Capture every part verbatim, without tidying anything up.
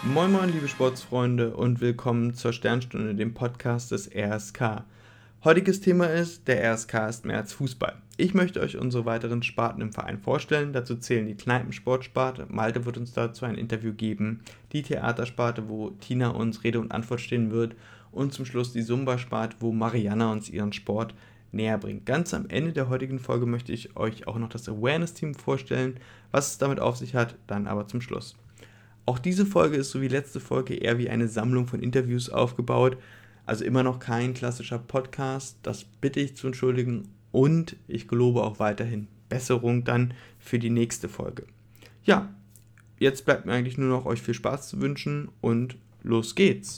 Moin moin liebe Sportsfreunde und willkommen zur Sternstunde, dem Podcast des R S K. Heutiges Thema ist, der R S K ist mehr als Fußball. Ich möchte euch unsere weiteren Sparten im Verein vorstellen, dazu zählen die Kneipensportsparte, Malte wird uns dazu ein Interview geben, die Theatersparte, wo Tina uns Rede und Antwort stehen wird und zum Schluss die Zumba-Sparte, wo Marianna uns ihren Sport näher bringt. Ganz am Ende der heutigen Folge möchte ich euch auch noch das Awareness-Team vorstellen, was es damit auf sich hat, dann aber zum Schluss. Auch diese Folge ist so wie letzte Folge eher wie eine Sammlung von Interviews aufgebaut, also immer noch kein klassischer Podcast, das bitte ich zu entschuldigen und ich gelobe auch weiterhin Besserung dann für die nächste Folge. Ja, jetzt bleibt mir eigentlich nur noch euch viel Spaß zu wünschen und los geht's.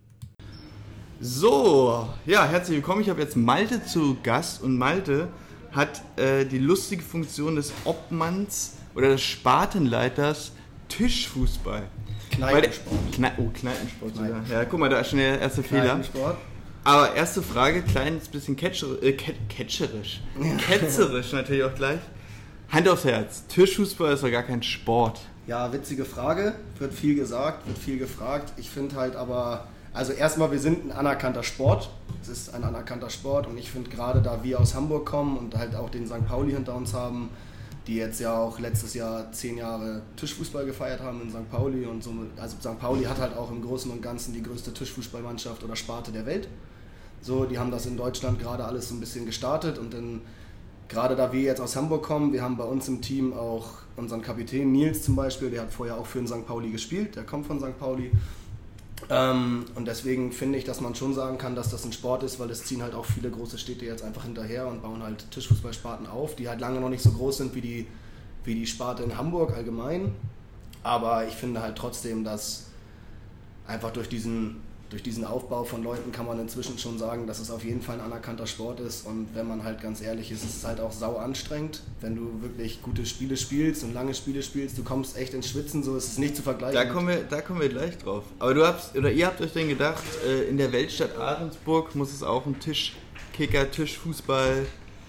So, ja, herzlich willkommen, ich habe jetzt Malte zu Gast und Malte hat äh, die lustige Funktion des Obmanns oder des Spartenleiters Tischfußball. Kneipensport. Kne- oh, Kneipensport sogar. Ja, guck mal, da ist schon der erste Fehler. Kneipensport. Aber erste Frage, kleines bisschen catcher- äh, ket- ketscherisch. Ketzerisch natürlich auch gleich. Hand aufs Herz, Tischfußball ist doch gar kein Sport. Ja, witzige Frage. Wird viel gesagt, wird viel gefragt. Ich finde halt aber, also erstmal, wir sind ein anerkannter Sport. Es ist ein anerkannter Sport und ich finde gerade, da wir aus Hamburg kommen und halt auch den Sankt Pauli hinter uns haben, die jetzt ja auch letztes Jahr zehn Jahre Tischfußball gefeiert haben in Sankt Pauli. Und so, also Sankt Pauli hat halt auch im Großen und Ganzen die größte Tischfußballmannschaft oder Sparte der Welt. So, die haben das in Deutschland gerade alles so ein bisschen gestartet und dann, gerade da wir jetzt aus Hamburg kommen, wir haben bei uns im Team auch unseren Kapitän Nils zum Beispiel, der hat vorher auch für den Sankt Pauli gespielt, der kommt von Sankt Pauli. Ähm, und deswegen finde ich, dass man schon sagen kann, dass das ein Sport ist, weil es ziehen halt auch viele große Städte jetzt einfach hinterher und bauen halt Tischfußballsparten auf, die halt lange noch nicht so groß sind wie die, wie die Sparte in Hamburg allgemein. Aber ich finde halt trotzdem, dass einfach durch diesen, durch diesen Aufbau von Leuten kann man inzwischen schon sagen, dass es auf jeden Fall ein anerkannter Sport ist. Und wenn man halt ganz ehrlich ist, ist es halt auch sau anstrengend, wenn du wirklich gute Spiele spielst und lange Spiele spielst, du kommst echt ins Schwitzen, so ist es nicht zu vergleichen. Da kommen wir, da kommen wir gleich drauf. Aber du habt, oder ihr habt euch denn gedacht, äh, in der Weltstadt Ahrensburg muss es auch ein Tischkicker, Tischfußball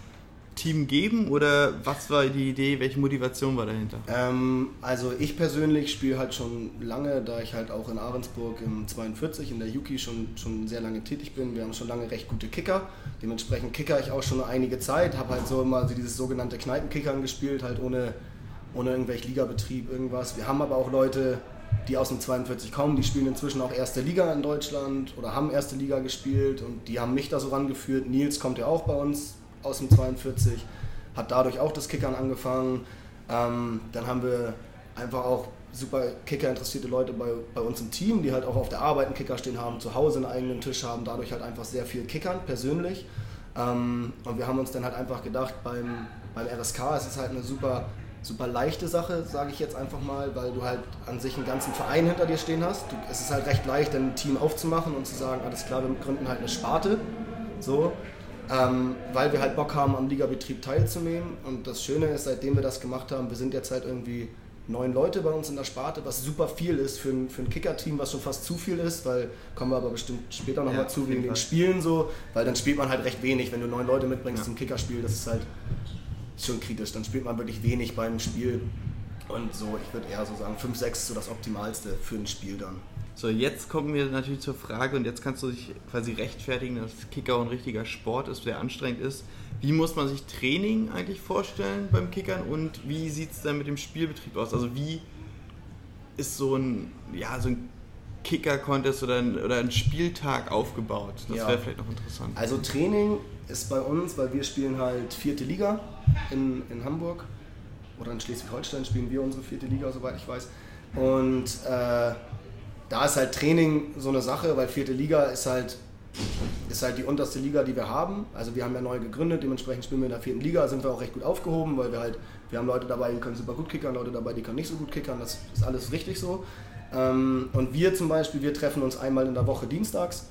Team geben oder was war die Idee, welche Motivation war dahinter? Ähm, also ich persönlich spiele halt schon lange, da ich halt auch in Ahrensburg im zweiundvierzig in der Juki schon, schon sehr lange tätig bin. Wir haben schon lange recht gute Kicker, dementsprechend kicker ich auch schon einige Zeit, habe halt so immer dieses sogenannte Kneipenkickern gespielt, halt ohne, ohne irgendwelchen Ligabetrieb, irgendwas. Wir haben aber auch Leute, die aus dem zweiundvierzig kommen, die spielen inzwischen auch erste Liga in Deutschland oder haben erste Liga gespielt und die haben mich da so rangeführt. Nils kommt ja auch bei uns aus dem zweiundvierzig, hat dadurch auch das Kickern angefangen. Ähm, dann haben wir einfach auch super Kicker-interessierte Leute bei, bei uns im Team, die halt auch auf der Arbeit einen Kicker stehen haben, zu Hause einen eigenen Tisch haben, dadurch halt einfach sehr viel kickern, persönlich. Ähm, und wir haben uns dann halt einfach gedacht, beim, beim R S K ist es halt eine super, super leichte Sache, sage ich jetzt einfach mal, weil du halt an sich einen ganzen Verein hinter dir stehen hast. Du, es ist halt recht leicht, dann ein Team aufzumachen und zu sagen, alles klar, wir gründen halt eine Sparte, so. Ähm, weil wir halt Bock haben, am Ligabetrieb teilzunehmen. Und das Schöne ist, seitdem wir das gemacht haben, wir sind jetzt halt irgendwie neun Leute bei uns in der Sparte, was super viel ist für ein, für ein Kicker-Team, was schon fast zu viel ist, weil, kommen wir aber bestimmt später nochmal ja, zu, wegen den Spielen so, weil dann spielt man halt recht wenig, wenn du neun Leute mitbringst ja. zum Kickerspiel, das ist halt schon kritisch, dann spielt man wirklich wenig beim Spiel. Und so, ich würde eher so sagen, fünf, sechs ist so das Optimalste für ein Spiel dann. So, jetzt kommen wir natürlich zur Frage und jetzt kannst du dich quasi rechtfertigen, dass Kicker ein richtiger Sport ist, der anstrengend ist. Wie muss man sich Training eigentlich vorstellen beim Kickern und wie sieht es dann mit dem Spielbetrieb aus? Also wie ist so ein, ja, so ein Kicker-Contest oder ein, oder ein Spieltag aufgebaut? Das ja. wäre vielleicht noch interessant. Also Training ist bei uns, weil wir spielen halt vierte Liga in, in Hamburg oder in Schleswig-Holstein spielen wir unsere vierte Liga, soweit ich weiß. Und äh, da ist halt Training so eine Sache, weil vierte Liga ist halt, ist halt die unterste Liga, die wir haben. Also wir haben ja neu gegründet, dementsprechend spielen wir in der vierten Liga, sind wir auch recht gut aufgehoben, weil wir halt, wir haben Leute dabei, die können super gut kickern, Leute dabei, die können nicht so gut kickern, das ist alles richtig so. Und wir zum Beispiel, wir treffen uns einmal in der Woche dienstags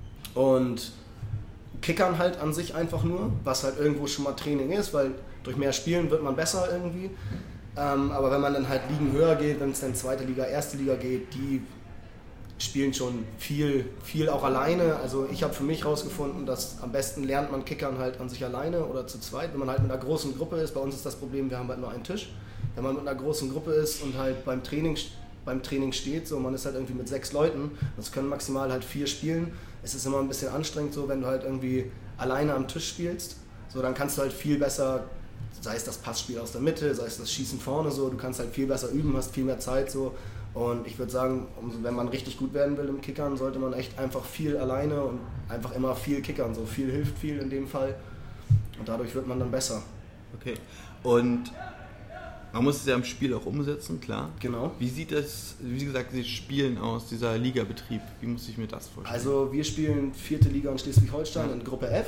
und kickern halt an sich einfach nur, was halt irgendwo schon mal Training ist, weil durch mehr Spielen wird man besser irgendwie. Aber wenn man dann halt Ligen höher geht, wenn es dann zweite Liga, erste Liga geht, die spielen schon viel, viel auch alleine. Also ich habe für mich herausgefunden, dass am besten lernt man Kickern halt an sich alleine oder zu zweit. Wenn man halt mit einer großen Gruppe ist, bei uns ist das Problem, wir haben halt nur einen Tisch. Wenn man mit einer großen Gruppe ist und halt beim Training beim Training steht, so man ist halt irgendwie mit sechs Leuten, es können maximal halt vier spielen. Es ist immer ein bisschen anstrengend so, wenn du halt irgendwie alleine am Tisch spielst, so dann kannst du halt viel besser, sei es das Passspiel aus der Mitte, sei es das Schießen vorne, so du kannst halt viel besser üben, hast viel mehr Zeit so. Und ich würde sagen, wenn man richtig gut werden will im Kickern, sollte man echt einfach viel alleine und einfach immer viel kickern. So viel hilft viel in dem Fall und dadurch wird man dann besser. Okay. Und man muss es ja im Spiel auch umsetzen, klar. Genau. Wie sieht das, wie gesagt, dieses Spielen aus, dieser Ligabetrieb? Wie muss ich mir das vorstellen? Also wir spielen vierte Liga in Schleswig-Holstein ja. in Gruppe F.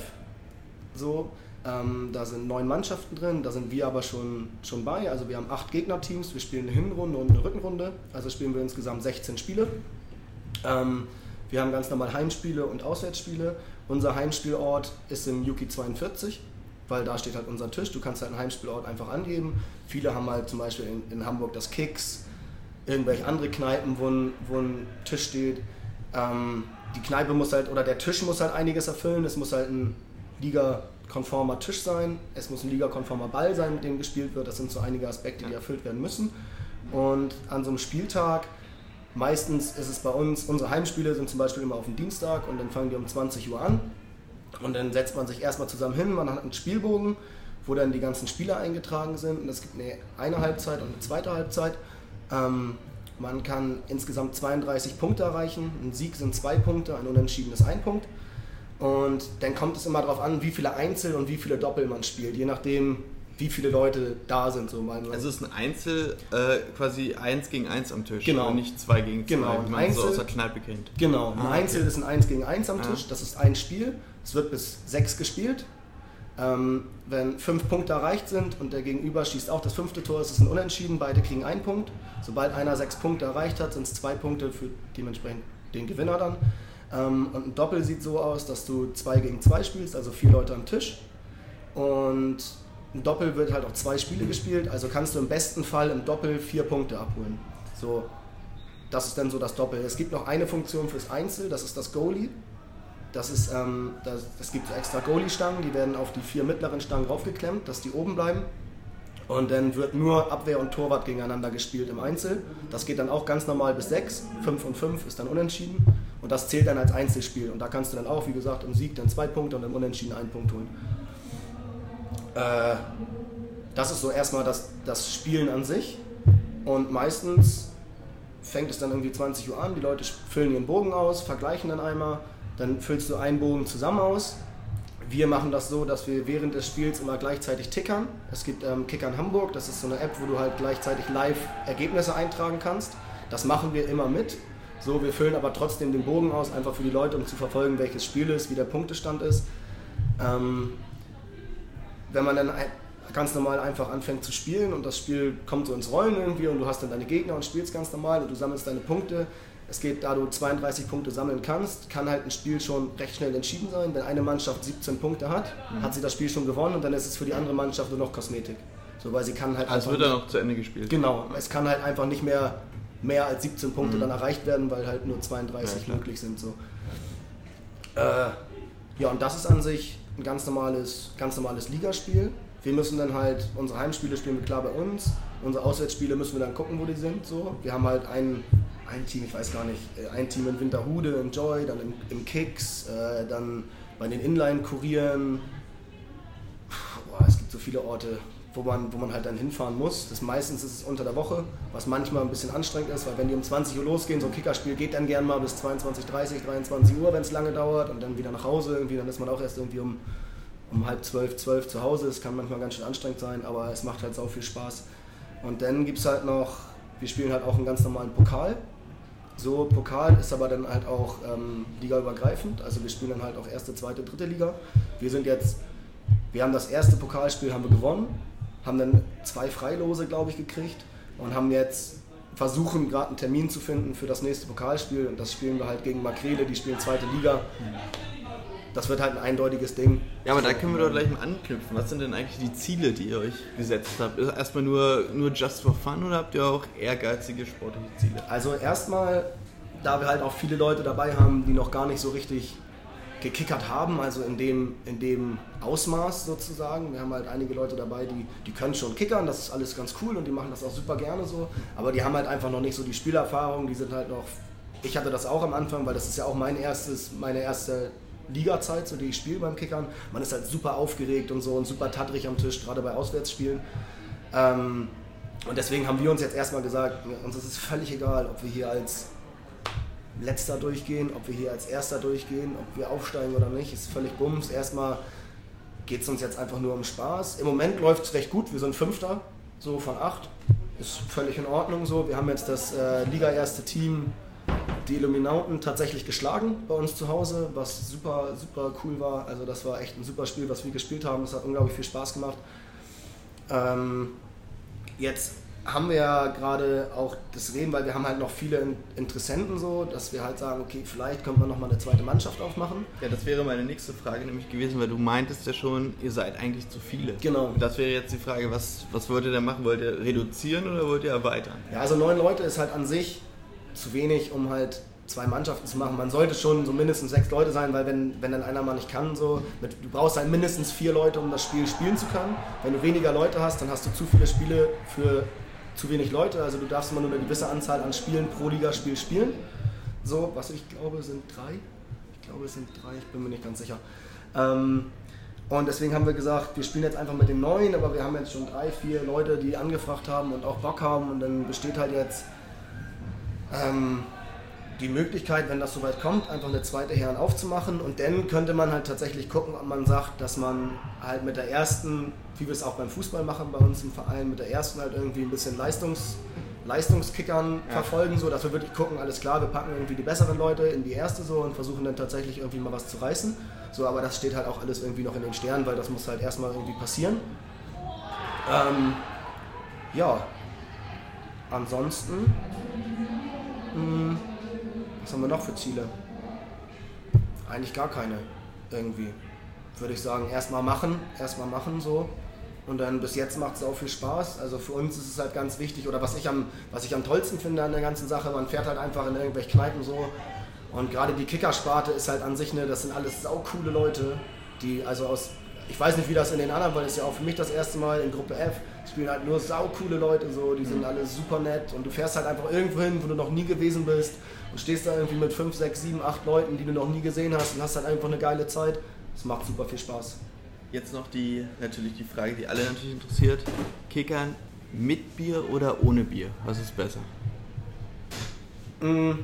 So. Ähm, da sind neun Mannschaften drin, da sind wir aber schon, schon bei. Also wir haben acht Gegnerteams, wir spielen eine Hinrunde und eine Rückenrunde. Also spielen wir insgesamt sechzehn Spiele. Ähm, wir haben ganz normal Heimspiele und Auswärtsspiele. Unser Heimspielort ist im Juki zweiundvierzig, weil da steht halt unser Tisch. Du kannst halt einen Heimspielort einfach angeben. Viele haben halt zum Beispiel in, in Hamburg das Kicks, irgendwelche andere Kneipen, wo ein, wo ein Tisch steht. Ähm, die Kneipe muss halt, oder der Tisch muss halt einiges erfüllen. Es muss halt ein Liga konformer Tisch sein, es muss ein ligakonformer Ball sein, mit dem gespielt wird. Das sind so einige Aspekte, die erfüllt werden müssen. Und an so einem Spieltag, meistens ist es bei uns, unsere Heimspiele sind zum Beispiel immer auf dem Dienstag und dann fangen die um zwanzig Uhr an. Und dann setzt man sich erstmal zusammen hin, man hat einen Spielbogen, wo dann die ganzen Spieler eingetragen sind. Und es gibt eine, eine Halbzeit und eine zweite Halbzeit. Ähm, man kann insgesamt zweiunddreißig Punkte erreichen. Ein Sieg sind zwei Punkte, ein Unentschieden ist ein Punkt. Und dann kommt es immer darauf an, wie viele Einzel und wie viele Doppel man spielt, je nachdem, wie viele Leute da sind. So also es ist ein Einzel äh, quasi eins gegen eins am Tisch, genau. Und nicht zwei gegen zwei, genau. wie man Einzel, so aus der Kneipe kennt. Genau, ein ah, Einzel okay. ist ein eins gegen eins am Tisch, ah. Das ist ein Spiel, es wird bis sechs gespielt. Ähm, wenn fünf Punkte erreicht sind und der Gegenüber schießt auch das fünfte Tor, ist es ein Unentschieden, beide kriegen einen Punkt. Sobald einer sechs Punkte erreicht hat, sind es zwei Punkte für dementsprechend den Gewinner dann. Und ein Doppel sieht so aus, dass du zwei gegen zwei spielst, also vier Leute am Tisch. Und ein Doppel wird halt auch zwei Spiele gespielt, also kannst du im besten Fall im Doppel vier Punkte abholen. So, das ist dann so das Doppel. Es gibt noch eine Funktion fürs Einzel, das ist das Goalie. Das ist, ähm, das, es gibt extra Goalie-Stangen, die werden auf die vier mittleren Stangen raufgeklemmt, dass die oben bleiben. Und dann wird nur Abwehr und Torwart gegeneinander gespielt im Einzel. Das geht dann auch ganz normal bis sechs, fünf und fünf ist dann unentschieden. Und das zählt dann als Einzelspiel. Und da kannst du dann auch, wie gesagt, im Sieg dann zwei Punkte und im Unentschieden einen Punkt holen. Äh, das ist so erstmal das, das Spielen an sich. Und meistens fängt es dann irgendwie zwanzig Uhr an, die Leute füllen ihren Bogen aus, vergleichen dann einmal, dann füllst du einen Bogen zusammen aus. Wir machen das so, dass wir während des Spiels immer gleichzeitig tickern. Es gibt ähm, Kickern Hamburg, das ist so eine App, wo du halt gleichzeitig live Ergebnisse eintragen kannst. Das machen wir immer mit. So, wir füllen aber trotzdem den Bogen aus, einfach für die Leute, um zu verfolgen, welches Spiel ist, wie der Punktestand ist. Ähm, wenn man dann ganz normal einfach anfängt zu spielen und das Spiel kommt so ins Rollen irgendwie und du hast dann deine Gegner und spielst ganz normal und du sammelst deine Punkte. Es geht, da du zweiunddreißig Punkte sammeln kannst, kann halt ein Spiel schon recht schnell entschieden sein. Wenn eine Mannschaft siebzehn Punkte hat, mhm. hat sie das Spiel schon gewonnen und dann ist es für die andere Mannschaft nur noch Kosmetik. So, weil sie kann halt also wird dann noch zu Ende gespielt. Genau, es kann halt einfach nicht mehr mehr als siebzehn Punkte mhm. dann erreicht werden, weil halt nur zweiunddreißig ja, möglich sind. So. Äh, ja, und das ist an sich ein ganz normales, ganz normales Ligaspiel. Wir müssen dann halt, unsere Heimspiele spielen wir klar bei uns, unsere Auswärtsspiele müssen wir dann gucken, wo die sind. So. Wir haben halt ein, ein Team, ich weiß gar nicht, ein Team in Winterhude, im Joy, dann im, im Kicks, äh, dann bei den Inline-Kurieren. Boah, es gibt so viele Orte, wo man, wo man halt dann hinfahren muss. Das meistens ist es unter der Woche, was manchmal ein bisschen anstrengend ist, weil wenn die um zwanzig Uhr losgehen, so ein Kickerspiel geht dann gern mal bis zweiundzwanzig Uhr dreißig, dreiundzwanzig Uhr, wenn es lange dauert und dann wieder nach Hause irgendwie, dann ist man auch erst irgendwie um, um halb zwölf, zwölf zu Hause. Das kann manchmal ganz schön anstrengend sein, aber es macht halt sau viel Spaß. Und dann gibt es halt noch, wir spielen halt auch einen ganz normalen Pokal. So, Pokal ist aber dann halt auch ähm, ligaübergreifend, also wir spielen dann halt auch erste, zweite, dritte Liga. Wir sind jetzt, wir haben das erste Pokalspiel haben wir gewonnen, haben dann zwei Freilose, glaube ich, gekriegt und haben jetzt versuchen, gerade einen Termin zu finden für das nächste Pokalspiel und das spielen wir halt gegen Makrele, die spielen zweite Liga. Das wird halt ein eindeutiges Ding. Ja, aber da können wir doch gleich mal anknüpfen. Was sind denn eigentlich die Ziele, die ihr euch gesetzt habt? Ist erstmal nur, nur just for fun oder habt ihr auch ehrgeizige sportliche Ziele? Also erstmal, da wir halt auch viele Leute dabei haben, die noch gar nicht so richtig gekickert haben, also in dem, in dem Ausmaß sozusagen. Wir haben halt einige Leute dabei, die, die können schon kickern, das ist alles ganz cool und die machen das auch super gerne so, aber die haben halt einfach noch nicht so die Spielerfahrung, die sind halt noch, ich hatte das auch am Anfang, weil das ist ja auch mein erstes, meine erste Liga-Zeit, so die ich spiele beim Kickern. Man ist halt super aufgeregt und so und super tattrig am Tisch, gerade bei Auswärtsspielen. Ähm, und deswegen haben wir uns jetzt erstmal gesagt, uns ist es völlig egal, ob wir hier als Letzter durchgehen, ob wir hier als Erster durchgehen, ob wir aufsteigen oder nicht, ist völlig bums. Erstmal geht es uns jetzt einfach nur um Spaß. Im Moment läuft es recht gut, wir sind Fünfter, so von acht. Ist völlig in Ordnung so. Wir haben jetzt das äh, Liga-erste Team, die Illuminauten, tatsächlich geschlagen bei uns zu Hause, was super, super cool war. Also das war echt ein super Spiel, was wir gespielt haben. Das hat unglaublich viel Spaß gemacht. Ähm, jetzt haben wir ja gerade auch das Reden, weil wir haben halt noch viele Interessenten so, dass wir halt sagen, okay, vielleicht können wir nochmal eine zweite Mannschaft aufmachen. Ja, das wäre meine nächste Frage nämlich gewesen, weil du meintest ja schon, ihr seid eigentlich zu viele. Genau. Und das wäre jetzt die Frage, was, was wollt ihr da machen? Wollt ihr reduzieren oder wollt ihr erweitern? Ja, also neun Leute ist halt an sich zu wenig, um halt zwei Mannschaften zu machen. Man sollte schon so mindestens sechs Leute sein, weil wenn, wenn dann einer mal nicht kann, so, mit, du brauchst halt mindestens vier Leute, um das Spiel spielen zu können. Wenn du weniger Leute hast, dann hast du zu viele Spiele für zu wenig Leute. Also du darfst immer nur eine gewisse Anzahl an Spielen pro Ligaspiel spielen. So, was ich glaube sind drei. Ich glaube es sind drei, ich bin mir nicht ganz sicher. Ähm, und deswegen haben wir gesagt, wir spielen jetzt einfach mit den neuen, aber wir haben jetzt schon drei, vier Leute, die angefragt haben und auch Bock haben und dann besteht halt jetzt ähm, die Möglichkeit, wenn das soweit kommt, einfach eine zweite Herren aufzumachen und dann könnte man halt tatsächlich gucken, ob man sagt, dass man halt mit der ersten, wie wir es auch beim Fußball machen bei uns im Verein, mit der ersten halt irgendwie ein bisschen Leistungs, Leistungskickern ja. verfolgen, so dass wir wirklich gucken, alles klar, wir packen irgendwie die besseren Leute in die erste so und versuchen dann tatsächlich irgendwie mal was zu reißen. So, aber das steht halt auch alles irgendwie noch in den Sternen, weil das muss halt erstmal irgendwie passieren. Ähm, ja, ansonsten mh, was haben wir noch für Ziele? Eigentlich gar keine, irgendwie. Würde ich sagen, erstmal machen, erstmal machen so. Und dann bis jetzt macht es auch viel Spaß. Also für uns ist es halt ganz wichtig, oder was ich am, was ich am tollsten finde an der ganzen Sache, man fährt halt einfach in irgendwelche Kneipen so. Und gerade die Kickersparte ist halt an sich eine, das sind alles saucoole Leute, die also aus, ich weiß nicht wie das in den anderen, weil es ja auch für mich das erste Mal in Gruppe F, spielen halt nur saucoole Leute so, die sind mhm. alle super nett und du fährst halt einfach irgendwo hin, wo du noch nie gewesen bist und stehst da irgendwie mit fünf, sechs, sieben, acht Leuten, die du noch nie gesehen hast und hast halt einfach eine geile Zeit. Das macht super viel Spaß. Jetzt noch die, natürlich die Frage, die alle natürlich interessiert. Kickern mit Bier oder ohne Bier? Was ist besser? Mm.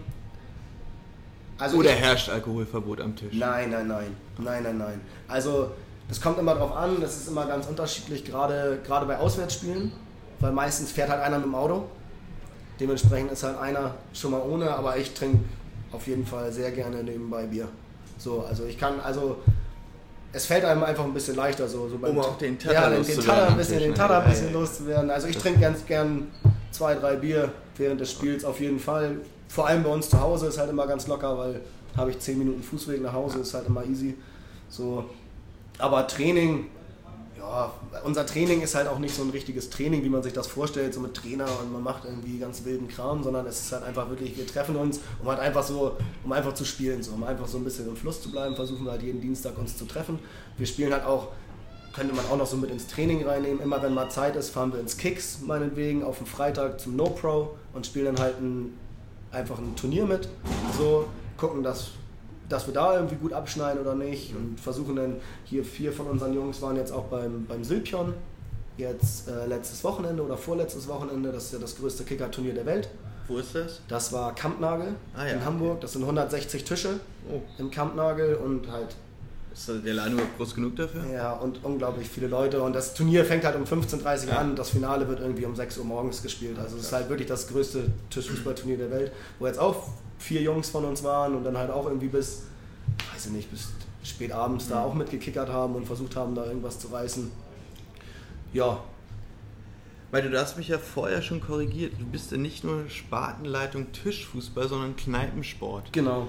Also oder ich, herrscht Alkoholverbot am Tisch? Nein, nein, nein. Nein, nein, nein. Also das kommt immer drauf an, das ist immer ganz unterschiedlich, gerade, gerade bei Auswärtsspielen, weil meistens fährt halt einer mit dem Auto. Dementsprechend ist halt einer schon mal ohne, aber ich trinke auf jeden Fall sehr gerne nebenbei Bier. So, also ich kann, also es fällt einem einfach ein bisschen leichter, so, so beim um auch den Tatter ja, den, loszuwerden. Den Tatter ein bisschen, den Tatter ein bisschen ja, ja. loszuwerden. Also ich trinke ganz gern zwei, drei Bier während des Spiels auf jeden Fall. Vor allem bei uns zu Hause ist halt immer ganz locker, weil habe ich zehn Minuten Fußweg nach Hause, ist halt immer easy. So. Aber Training, ja, unser Training ist halt auch nicht so ein richtiges Training, wie man sich das vorstellt, so mit Trainer und man macht irgendwie ganz wilden Kram, sondern es ist halt einfach wirklich, wir treffen uns, um halt einfach so, um einfach zu spielen, so, um einfach so ein bisschen im Fluss zu bleiben, versuchen wir halt jeden Dienstag uns zu treffen. Wir spielen halt auch, könnte man auch noch so mit ins Training reinnehmen, immer wenn mal Zeit ist, fahren wir ins Kicks, meinetwegen, auf dem Freitag zum No Pro und spielen dann halt ein, einfach ein Turnier mit, so, gucken, dass dass wir da irgendwie gut abschneiden oder nicht und versuchen dann, hier vier von unseren Jungs waren jetzt auch beim, beim Silpion, jetzt äh, letztes Wochenende oder vorletztes Wochenende, das ist ja das größte Kicker-Turnier der Welt. Wo ist das? Das war Kampnagel ah, ja, in Hamburg, okay. Das sind hundertsechzig Tische oh. im Kampnagel und halt... Ist der Laden überhaupt groß genug dafür? Ja, und unglaublich viele Leute und das Turnier fängt halt um fünfzehn Uhr dreißig ja. an und das Finale wird irgendwie um sechs Uhr morgens gespielt, also es ist halt wirklich das größte Tischfußballturnier der Welt, wo jetzt auch vier Jungs von uns waren und dann halt auch irgendwie bis, weiß ich nicht, bis spät abends da auch mitgekickert haben und versucht haben, da irgendwas zu reißen. Ja. Weil du hast mich ja vorher schon korrigiert, du bist ja nicht nur Spartenleitung Tischfußball, sondern Kneipensport. Genau.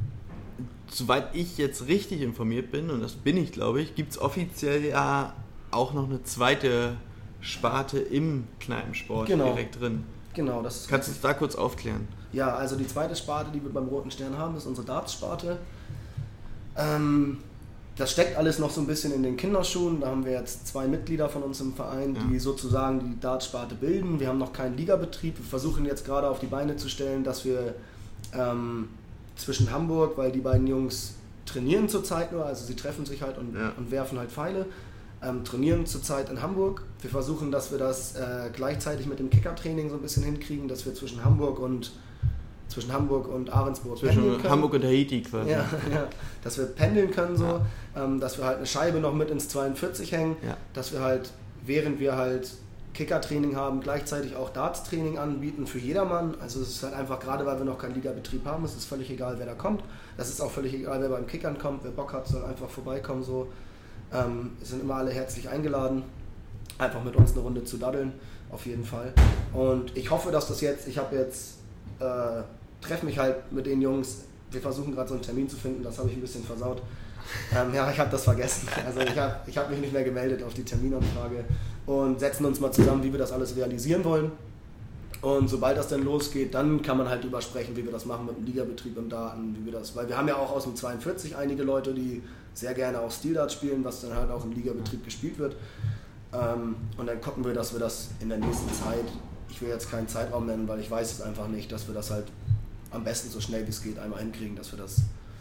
Soweit ich jetzt richtig informiert bin, und das bin ich glaube ich, gibt es offiziell ja auch noch eine zweite Sparte im Kneipensport genau. direkt drin. Genau, das ist Kannst du uns da kurz aufklären? Ja, also die zweite Sparte, die wir beim Roten Stern haben, ist unsere Darts-Sparte. Ähm, das steckt alles noch so ein bisschen in den Kinderschuhen. Da haben wir jetzt zwei Mitglieder von uns im Verein, die ja. sozusagen die Dartsparte bilden. Wir haben noch keinen Ligabetrieb. Wir versuchen jetzt gerade auf die Beine zu stellen, dass wir ähm, zwischen Hamburg, weil die beiden Jungs trainieren zurzeit nur, also sie treffen sich halt und, ja. und werfen halt Pfeile, ähm, trainieren zurzeit in Hamburg. Wir versuchen, dass wir das äh, gleichzeitig mit dem Kicker-Training so ein bisschen hinkriegen, dass wir zwischen Hamburg und zwischen Hamburg und Ahrensburg zwischen pendeln können. Hamburg und Haiti quasi. Ja, ja, dass wir pendeln können so, ja. ähm, dass wir halt eine Scheibe noch mit ins zweiundvierzig hängen, ja. dass wir halt, während wir halt Kicker-Training haben, gleichzeitig auch Darts-Training anbieten für jedermann. Also es ist halt einfach, gerade weil wir noch keinen Ligabetrieb haben, es ist völlig egal, wer da kommt. Das ist auch völlig egal, wer beim Kickern kommt, wer Bock hat, soll einfach vorbeikommen so. Ähm, es sind immer alle herzlich eingeladen, einfach mit uns eine Runde zu daddeln, auf jeden Fall. Und ich hoffe, dass das jetzt, ich habe jetzt äh, treffe mich halt mit den Jungs, wir versuchen gerade so einen Termin zu finden, das habe ich ein bisschen versaut. Ähm, ja, ich habe das vergessen. Also ich habe ich hab mich nicht mehr gemeldet auf die Terminanfrage und setzen uns mal zusammen, wie wir das alles realisieren wollen. Und sobald das dann losgeht, dann kann man halt drüber sprechen, wie wir das machen mit dem Ligabetrieb im Daten, wie wir das, weil wir haben ja auch aus dem zweiundvierzig einige Leute, die sehr gerne auch Steel-Dart spielen, was dann halt auch im Ligabetrieb gespielt wird. Ähm, und dann gucken wir, dass wir das in der nächsten Zeit, ich will jetzt keinen Zeitraum nennen, weil ich weiß es einfach nicht, dass wir das halt am besten so schnell wie es geht einmal hinkriegen, dass wir das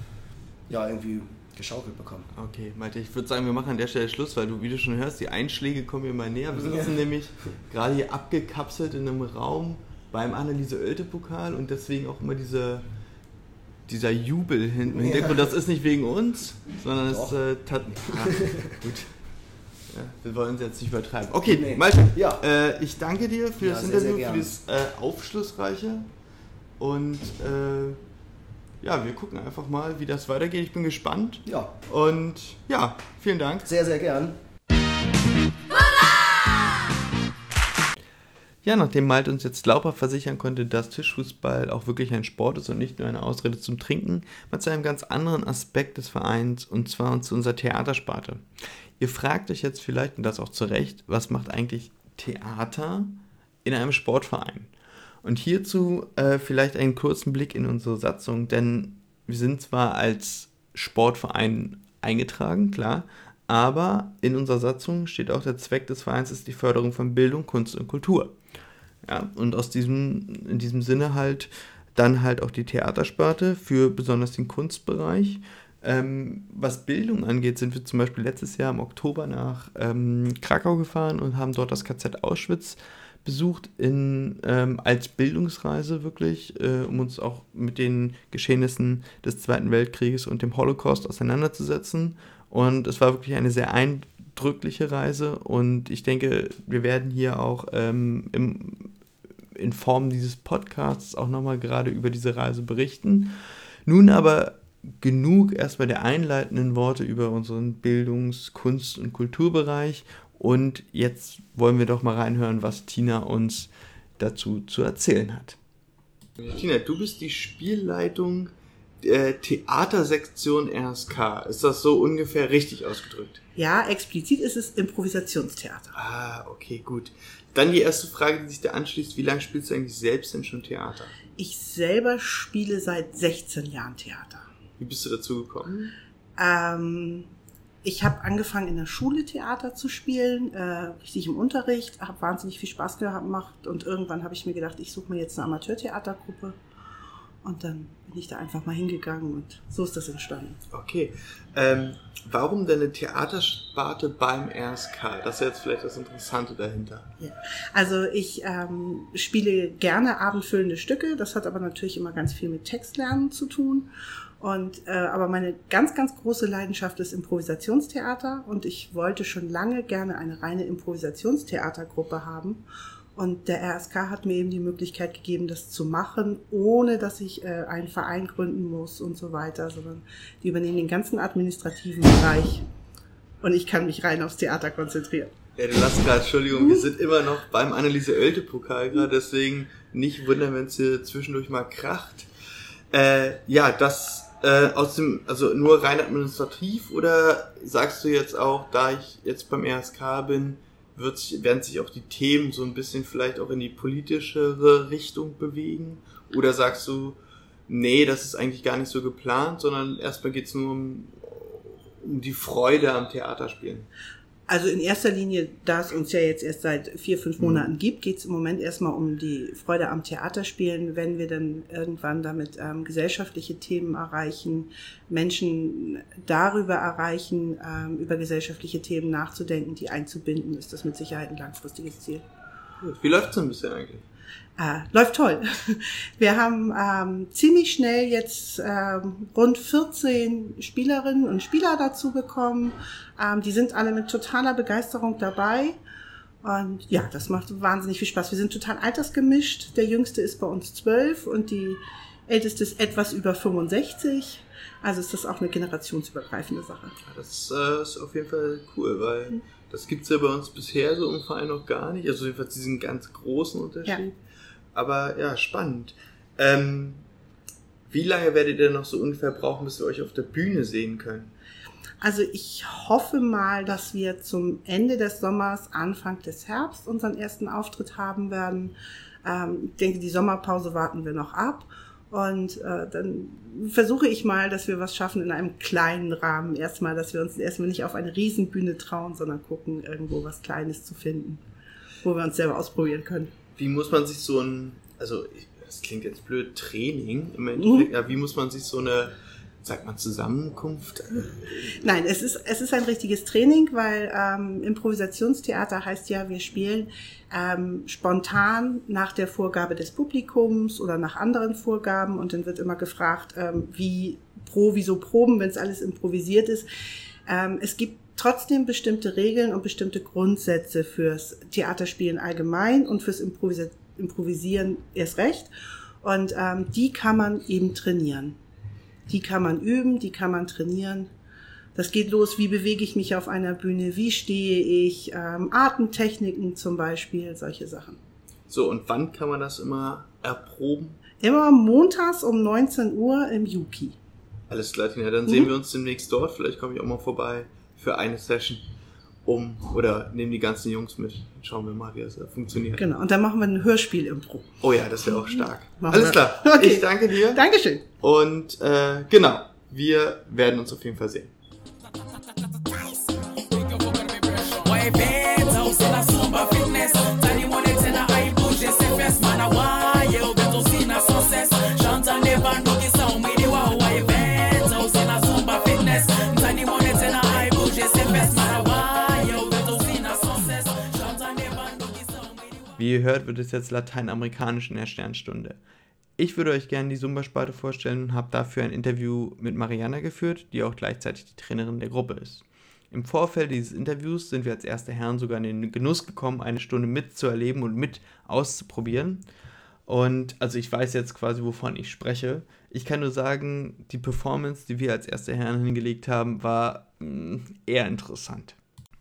ja irgendwie geschaukelt bekommen. Okay, Malte, ich würde sagen, wir machen an der Stelle Schluss, weil du, wie du schon hörst, die Einschläge kommen mir immer näher. Wir sitzen ja. nämlich gerade hier abgekapselt in einem Raum beim Anneliese-Oelte-Pokal und deswegen auch immer diese, dieser Jubel hinten im Hintergrund. Ja. Das ist nicht wegen uns, sondern es ist äh, tat, ah, gut. Ja, wir wollen es jetzt nicht übertreiben. Okay, nee. Malte, ja. äh, ich danke dir für ja, das sehr, Interview, sehr für das äh, Aufschlussreiche. Und äh, ja, wir gucken einfach mal, wie das weitergeht. Ich bin gespannt. Ja. Und ja, vielen Dank. Sehr, sehr gern. Ja, nachdem Malte uns jetzt glaubhaft versichern konnte, dass Tischfußball auch wirklich ein Sport ist und nicht nur eine Ausrede zum Trinken, mal zu einem ganz anderen Aspekt des Vereins, und zwar zu unserer Theatersparte. Ihr fragt euch jetzt vielleicht, und das auch zu Recht, was macht eigentlich Theater in einem Sportverein? Und hierzu äh, vielleicht einen kurzen Blick in unsere Satzung, denn wir sind zwar als Sportverein eingetragen, klar, aber in unserer Satzung steht auch, der Zweck des Vereins ist die Förderung von Bildung, Kunst und Kultur. Ja, und aus diesem, in diesem Sinne halt dann halt auch die Theatersparte für besonders den Kunstbereich. Ähm, was Bildung angeht, sind wir zum Beispiel letztes Jahr im Oktober nach ähm, Krakau gefahren und haben dort das K Z Auschwitz besucht in, ähm, als Bildungsreise wirklich, äh, um uns auch mit den Geschehnissen des Zweiten Weltkrieges und dem Holocaust auseinanderzusetzen. Und es war wirklich eine sehr eindrückliche Reise und ich denke, wir werden hier auch ähm, im, in Form dieses Podcasts auch nochmal gerade über diese Reise berichten. Nun aber genug erstmal der einleitenden Worte über unseren Bildungs-, Kunst- und Kulturbereich. Und jetzt wollen wir doch mal reinhören, was Tina uns dazu zu erzählen hat. Tina, du bist die Spielleitung der Theatersektion R S K. Ist das so ungefähr richtig ausgedrückt? Ja, explizit ist es Improvisationstheater. Ah, okay, gut. Dann die erste Frage, die sich da anschließt. Wie lange spielst du eigentlich selbst denn schon Theater? Ich selber spiele seit sechzehn Jahren Theater. Wie bist du dazu gekommen? Ähm... Ich habe angefangen in der Schule Theater zu spielen, äh, richtig im Unterricht, habe wahnsinnig viel Spaß gemacht und irgendwann habe ich mir gedacht, ich suche mir jetzt eine Amateurtheatergruppe und dann bin ich da einfach mal hingegangen und so ist das entstanden. Okay, ähm, warum denn eine Theatersparte beim R S K? Das ist jetzt vielleicht das Interessante dahinter. Ja. Also ich ähm, spiele gerne abendfüllende Stücke, das hat aber natürlich immer ganz viel mit Textlernen zu tun. Und, äh, aber meine ganz, ganz große Leidenschaft ist Improvisationstheater und ich wollte schon lange gerne eine reine Improvisationstheatergruppe haben. Und der R S K hat mir eben die Möglichkeit gegeben, das zu machen, ohne dass ich äh, einen Verein gründen muss und so weiter, sondern die übernehmen den ganzen administrativen Bereich und ich kann mich rein aufs Theater konzentrieren. Ja, du lachst gerade, Entschuldigung, wir sind immer noch beim Anneliese-Oelte-Pokal gerade, deswegen nicht wundern, wenn es hier zwischendurch mal kracht. Äh, ja, das Äh, aus dem, also nur rein administrativ, oder sagst du jetzt auch, da ich jetzt beim R S K bin, wird sich, werden sich auch die Themen so ein bisschen vielleicht auch in die politischere Richtung bewegen? Oder sagst du, nee, das ist eigentlich gar nicht so geplant, sondern erstmal geht's nur um, um die Freude am Theaterspielen? Also in erster Linie, da es uns ja jetzt erst seit vier, fünf Monaten gibt, geht es im Moment erstmal um die Freude am Theaterspielen. Wenn wir dann irgendwann damit ähm, gesellschaftliche Themen erreichen, Menschen darüber erreichen, ähm, über gesellschaftliche Themen nachzudenken, die einzubinden, ist das mit Sicherheit ein langfristiges Ziel. Wie läuft es denn bisher eigentlich? Äh, läuft toll. Wir haben ähm, ziemlich schnell jetzt ähm, rund vierzehn Spielerinnen und Spieler dazu bekommen. Ähm, die sind alle mit totaler Begeisterung dabei. Und ja, das macht wahnsinnig viel Spaß. Wir sind total altersgemischt. Der Jüngste ist bei uns zwölf und die Älteste ist etwas über fünfundsechzig. Also ist das auch eine generationsübergreifende Sache. Ja, das äh, ist auf jeden Fall cool, weil mhm. das gibt es ja bei uns bisher so im Verein noch gar nicht. Also jedenfalls diesen ganz großen Unterschied. Ja. Aber ja, spannend. Ähm, wie lange werdet ihr noch so ungefähr brauchen, bis wir euch auf der Bühne sehen können? Also ich hoffe mal, dass wir zum Ende des Sommers, Anfang des Herbst unseren ersten Auftritt haben werden. Ähm, ich denke, die Sommerpause warten wir noch ab. Und äh, dann versuche ich mal, dass wir was schaffen in einem kleinen Rahmen. Erstmal, dass wir uns erstmal nicht auf eine Riesenbühne trauen, sondern gucken, irgendwo was Kleines zu finden, wo wir uns selber ausprobieren können. Wie muss man sich so ein, also das klingt jetzt blöd, Training im Endeffekt, mhm. ja, wie muss man sich so eine, sagt man Zusammenkunft? Nein, es ist es ist ein richtiges Training, weil ähm, Improvisationstheater heißt ja, wir spielen ähm, spontan nach der Vorgabe des Publikums oder nach anderen Vorgaben und dann wird immer gefragt, ähm, wie pro, wieso proben, wenn es alles improvisiert ist. Ähm, es gibt trotzdem bestimmte Regeln und bestimmte Grundsätze fürs Theaterspielen allgemein und fürs Improvisi- Improvisieren erst recht. Und ähm, die kann man eben trainieren. Die kann man üben, die kann man trainieren. Das geht los, wie bewege ich mich auf einer Bühne, wie stehe ich, ähm, Atemtechniken zum Beispiel, solche Sachen. So, und wann kann man das immer erproben? Immer montags um neunzehn Uhr im Yuki. Alles klar, Tina, dann mhm. sehen wir uns demnächst dort. Vielleicht komme ich auch mal vorbei für eine Session um, oder nehmen die ganzen Jungs mit. Schauen wir mal, wie das funktioniert. Genau, und dann machen wir ein Hörspiel-Impro. Oh ja, das wäre auch stark. Machen Alles wir. klar, okay. Ich danke dir. Dankeschön. Und äh, genau, wir werden uns auf jeden Fall sehen. Wie ihr hört, wird es jetzt lateinamerikanisch in der Sternstunde. Ich würde euch gerne die Zumba-Sparte vorstellen und habe dafür ein Interview mit Mariana geführt, die auch gleichzeitig die Trainerin der Gruppe ist. Im Vorfeld dieses Interviews sind wir als erste Herren sogar in den Genuss gekommen, eine Stunde mitzuerleben und mit auszuprobieren. Und also ich weiß jetzt quasi, wovon ich spreche. Ich kann nur sagen, die Performance, die wir als erste Herren hingelegt haben, war mh, eher interessant.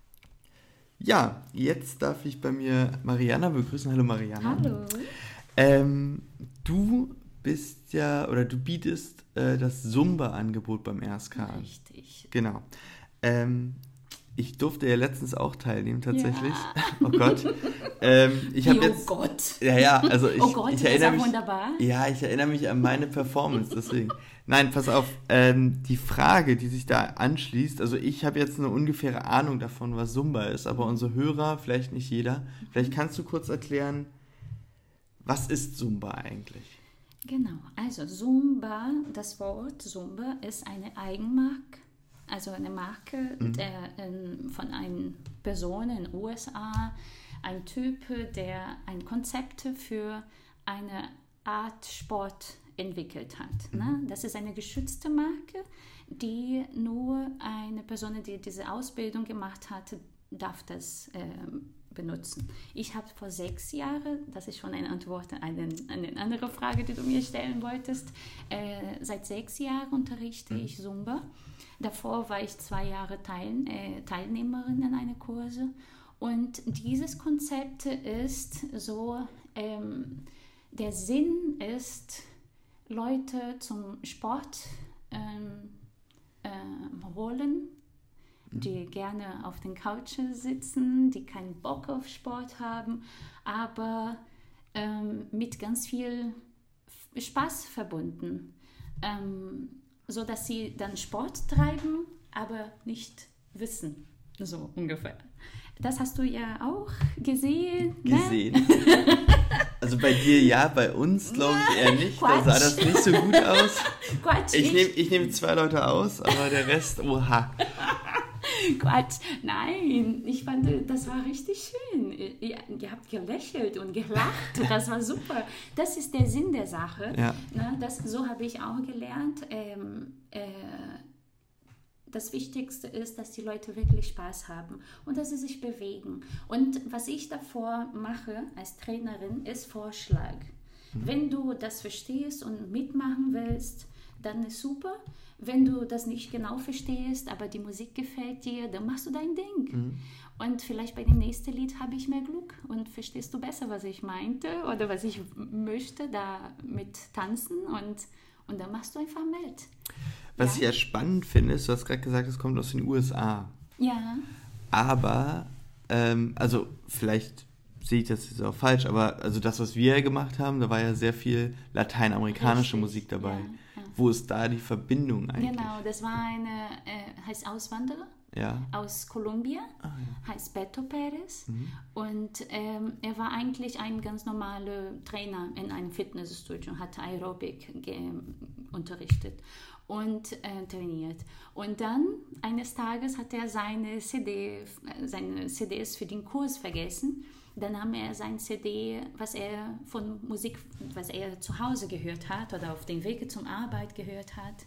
Ja, jetzt darf ich bei mir Mariana begrüßen. Hallo Mariana. Hallo. Ähm, du bist ja, oder du bietest äh, das Zumba-Angebot beim R S K an. Richtig. Genau. Ähm, ich durfte ja letztens auch teilnehmen, tatsächlich. Ja. Oh Gott. ähm, ich hab oh jetzt, Gott. Ja, ja, also ich, oh Gott, ich erinnere das ist mich. wunderbar. Ja, ich erinnere mich an meine Performance, deswegen. Nein, pass auf, ähm, die Frage, die sich da anschließt, also ich habe jetzt eine ungefähre Ahnung davon, was Zumba ist, aber unsere Hörer, vielleicht nicht jeder, vielleicht kannst du kurz erklären, was ist Zumba eigentlich? Genau, also Zumba, das Wort Zumba ist eine Eigenmarke, also eine Marke mhm. der, ähm, von einer Person in den U S A, ein Typ, der ein Konzept für eine Art Sport entwickelt hat. Mhm. Ne? Das ist eine geschützte Marke, die nur eine Person, die diese Ausbildung gemacht hat, darf das ähm, benutzen. Ich habe vor sechs Jahren, das ist schon eine Antwort an eine, an eine andere Frage, die du mir stellen wolltest, äh, seit sechs Jahren unterrichte ich Zumba. Davor war ich zwei Jahre Teil, äh, Teilnehmerin in einer Kurse und dieses Konzept ist so, ähm, der Sinn ist, Leute zum Sport ähm, äh, holen, die gerne auf den Couches sitzen, die keinen Bock auf Sport haben, aber ähm, mit ganz viel Spaß verbunden, ähm, so dass sie dann Sport treiben aber nicht wissen, so ungefähr. Das hast du ja auch gesehen. Gesehen. Ne? Also bei dir ja, bei uns glaube ich eher nicht. Da sah das nicht so gut aus. Quatsch. Ich nehme ich nehm zwei Leute aus, aber der Rest, oha. Quatsch, nein, ich fand, das war richtig schön. Ihr, ihr habt gelächelt und gelacht, das war super. Das ist der Sinn der Sache. Ja. Na, das, so habe ich auch gelernt. Ähm, äh, das Wichtigste ist, dass die Leute wirklich Spaß haben und dass sie sich bewegen. Und was ich davor mache als Trainerin, ist Vorschlag. Mhm. Wenn du das verstehst und mitmachen willst, dann ist super. Wenn du das nicht genau verstehst, aber die Musik gefällt dir, dann machst du dein Ding. Mhm. Und vielleicht bei dem nächsten Lied habe ich mehr Glück und verstehst du besser, was ich meinte oder was ich möchte, da mit tanzen und, und dann machst du einfach mit. Was ja? ich ja spannend finde, ist, du hast gerade gesagt, es kommt aus den U S A. Ja. Aber, ähm, also vielleicht sehe ich das jetzt auch falsch, aber also das, was wir gemacht haben, da war ja sehr viel lateinamerikanische Richtig, Musik dabei. Ja, ja. Wo ist da die Verbindung eigentlich? Genau, das war eine, äh, heißt Auswanderer. Ja. Aus Kolumbien, ah, ja. heißt Beto Perez mhm. und ähm, er war eigentlich ein ganz normaler Trainer in einem Fitnessstudio, hat Aerobic ge- unterrichtet und äh, trainiert. Und dann eines Tages hat er seine C D, seine C Ds für den Kurs vergessen. Dann nahm er sein C D, was er von Musik, was er zu Hause gehört hat oder auf dem Weg zum Arbeit gehört hat.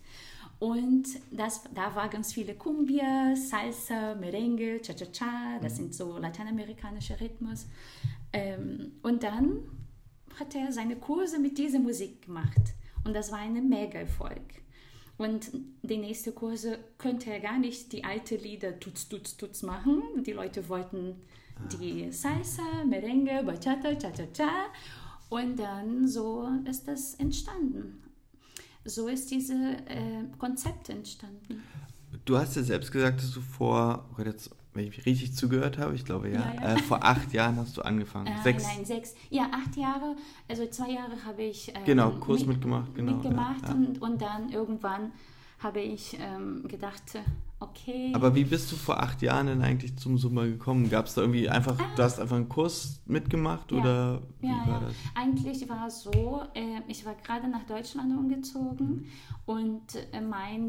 Und das, da war ganz viele Cumbia, Salsa, Merengue, Cha-Cha-Cha, das sind so lateinamerikanische Rhythmus. Ähm, und dann hat er seine Kurse mit dieser Musik gemacht. Und das war ein Mega-Erfolg. Und die nächsten Kurse könnte er gar nicht die alten Lieder tutz, tutz, tutz machen. Die Leute wollten die Salsa, Merengue, Bachata, Cha-Cha-Cha. Und dann so ist das entstanden. So ist dieses äh, Konzept entstanden. Du hast ja selbst gesagt, dass du vor, oh jetzt, wenn ich richtig zugehört habe, ich glaube ja, ja, ja. Äh, vor acht Jahren hast du angefangen. Äh, sechs. Nein, sechs. Ja, acht Jahre, also zwei Jahre habe ich ähm, genau, Kurs mit, mitgemacht. Genau, mitgemacht ja, ja. Und, und dann irgendwann habe ich ähm, gedacht, okay. Aber wie bist du vor acht Jahren denn eigentlich zum Zumba gekommen? Gab es da irgendwie einfach, ah. du hast einfach einen Kurs mitgemacht ja. oder wie ja, war ja. das? Eigentlich war es so, äh, ich war gerade nach Deutschland umgezogen mhm. und äh, mein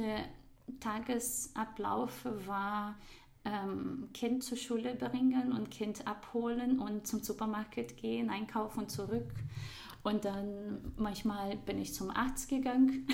Tagesablauf war, ähm, Kind zur Schule bringen und Kind abholen und zum Supermarkt gehen, einkaufen und zurück. Und dann manchmal bin ich zum Arzt gegangen,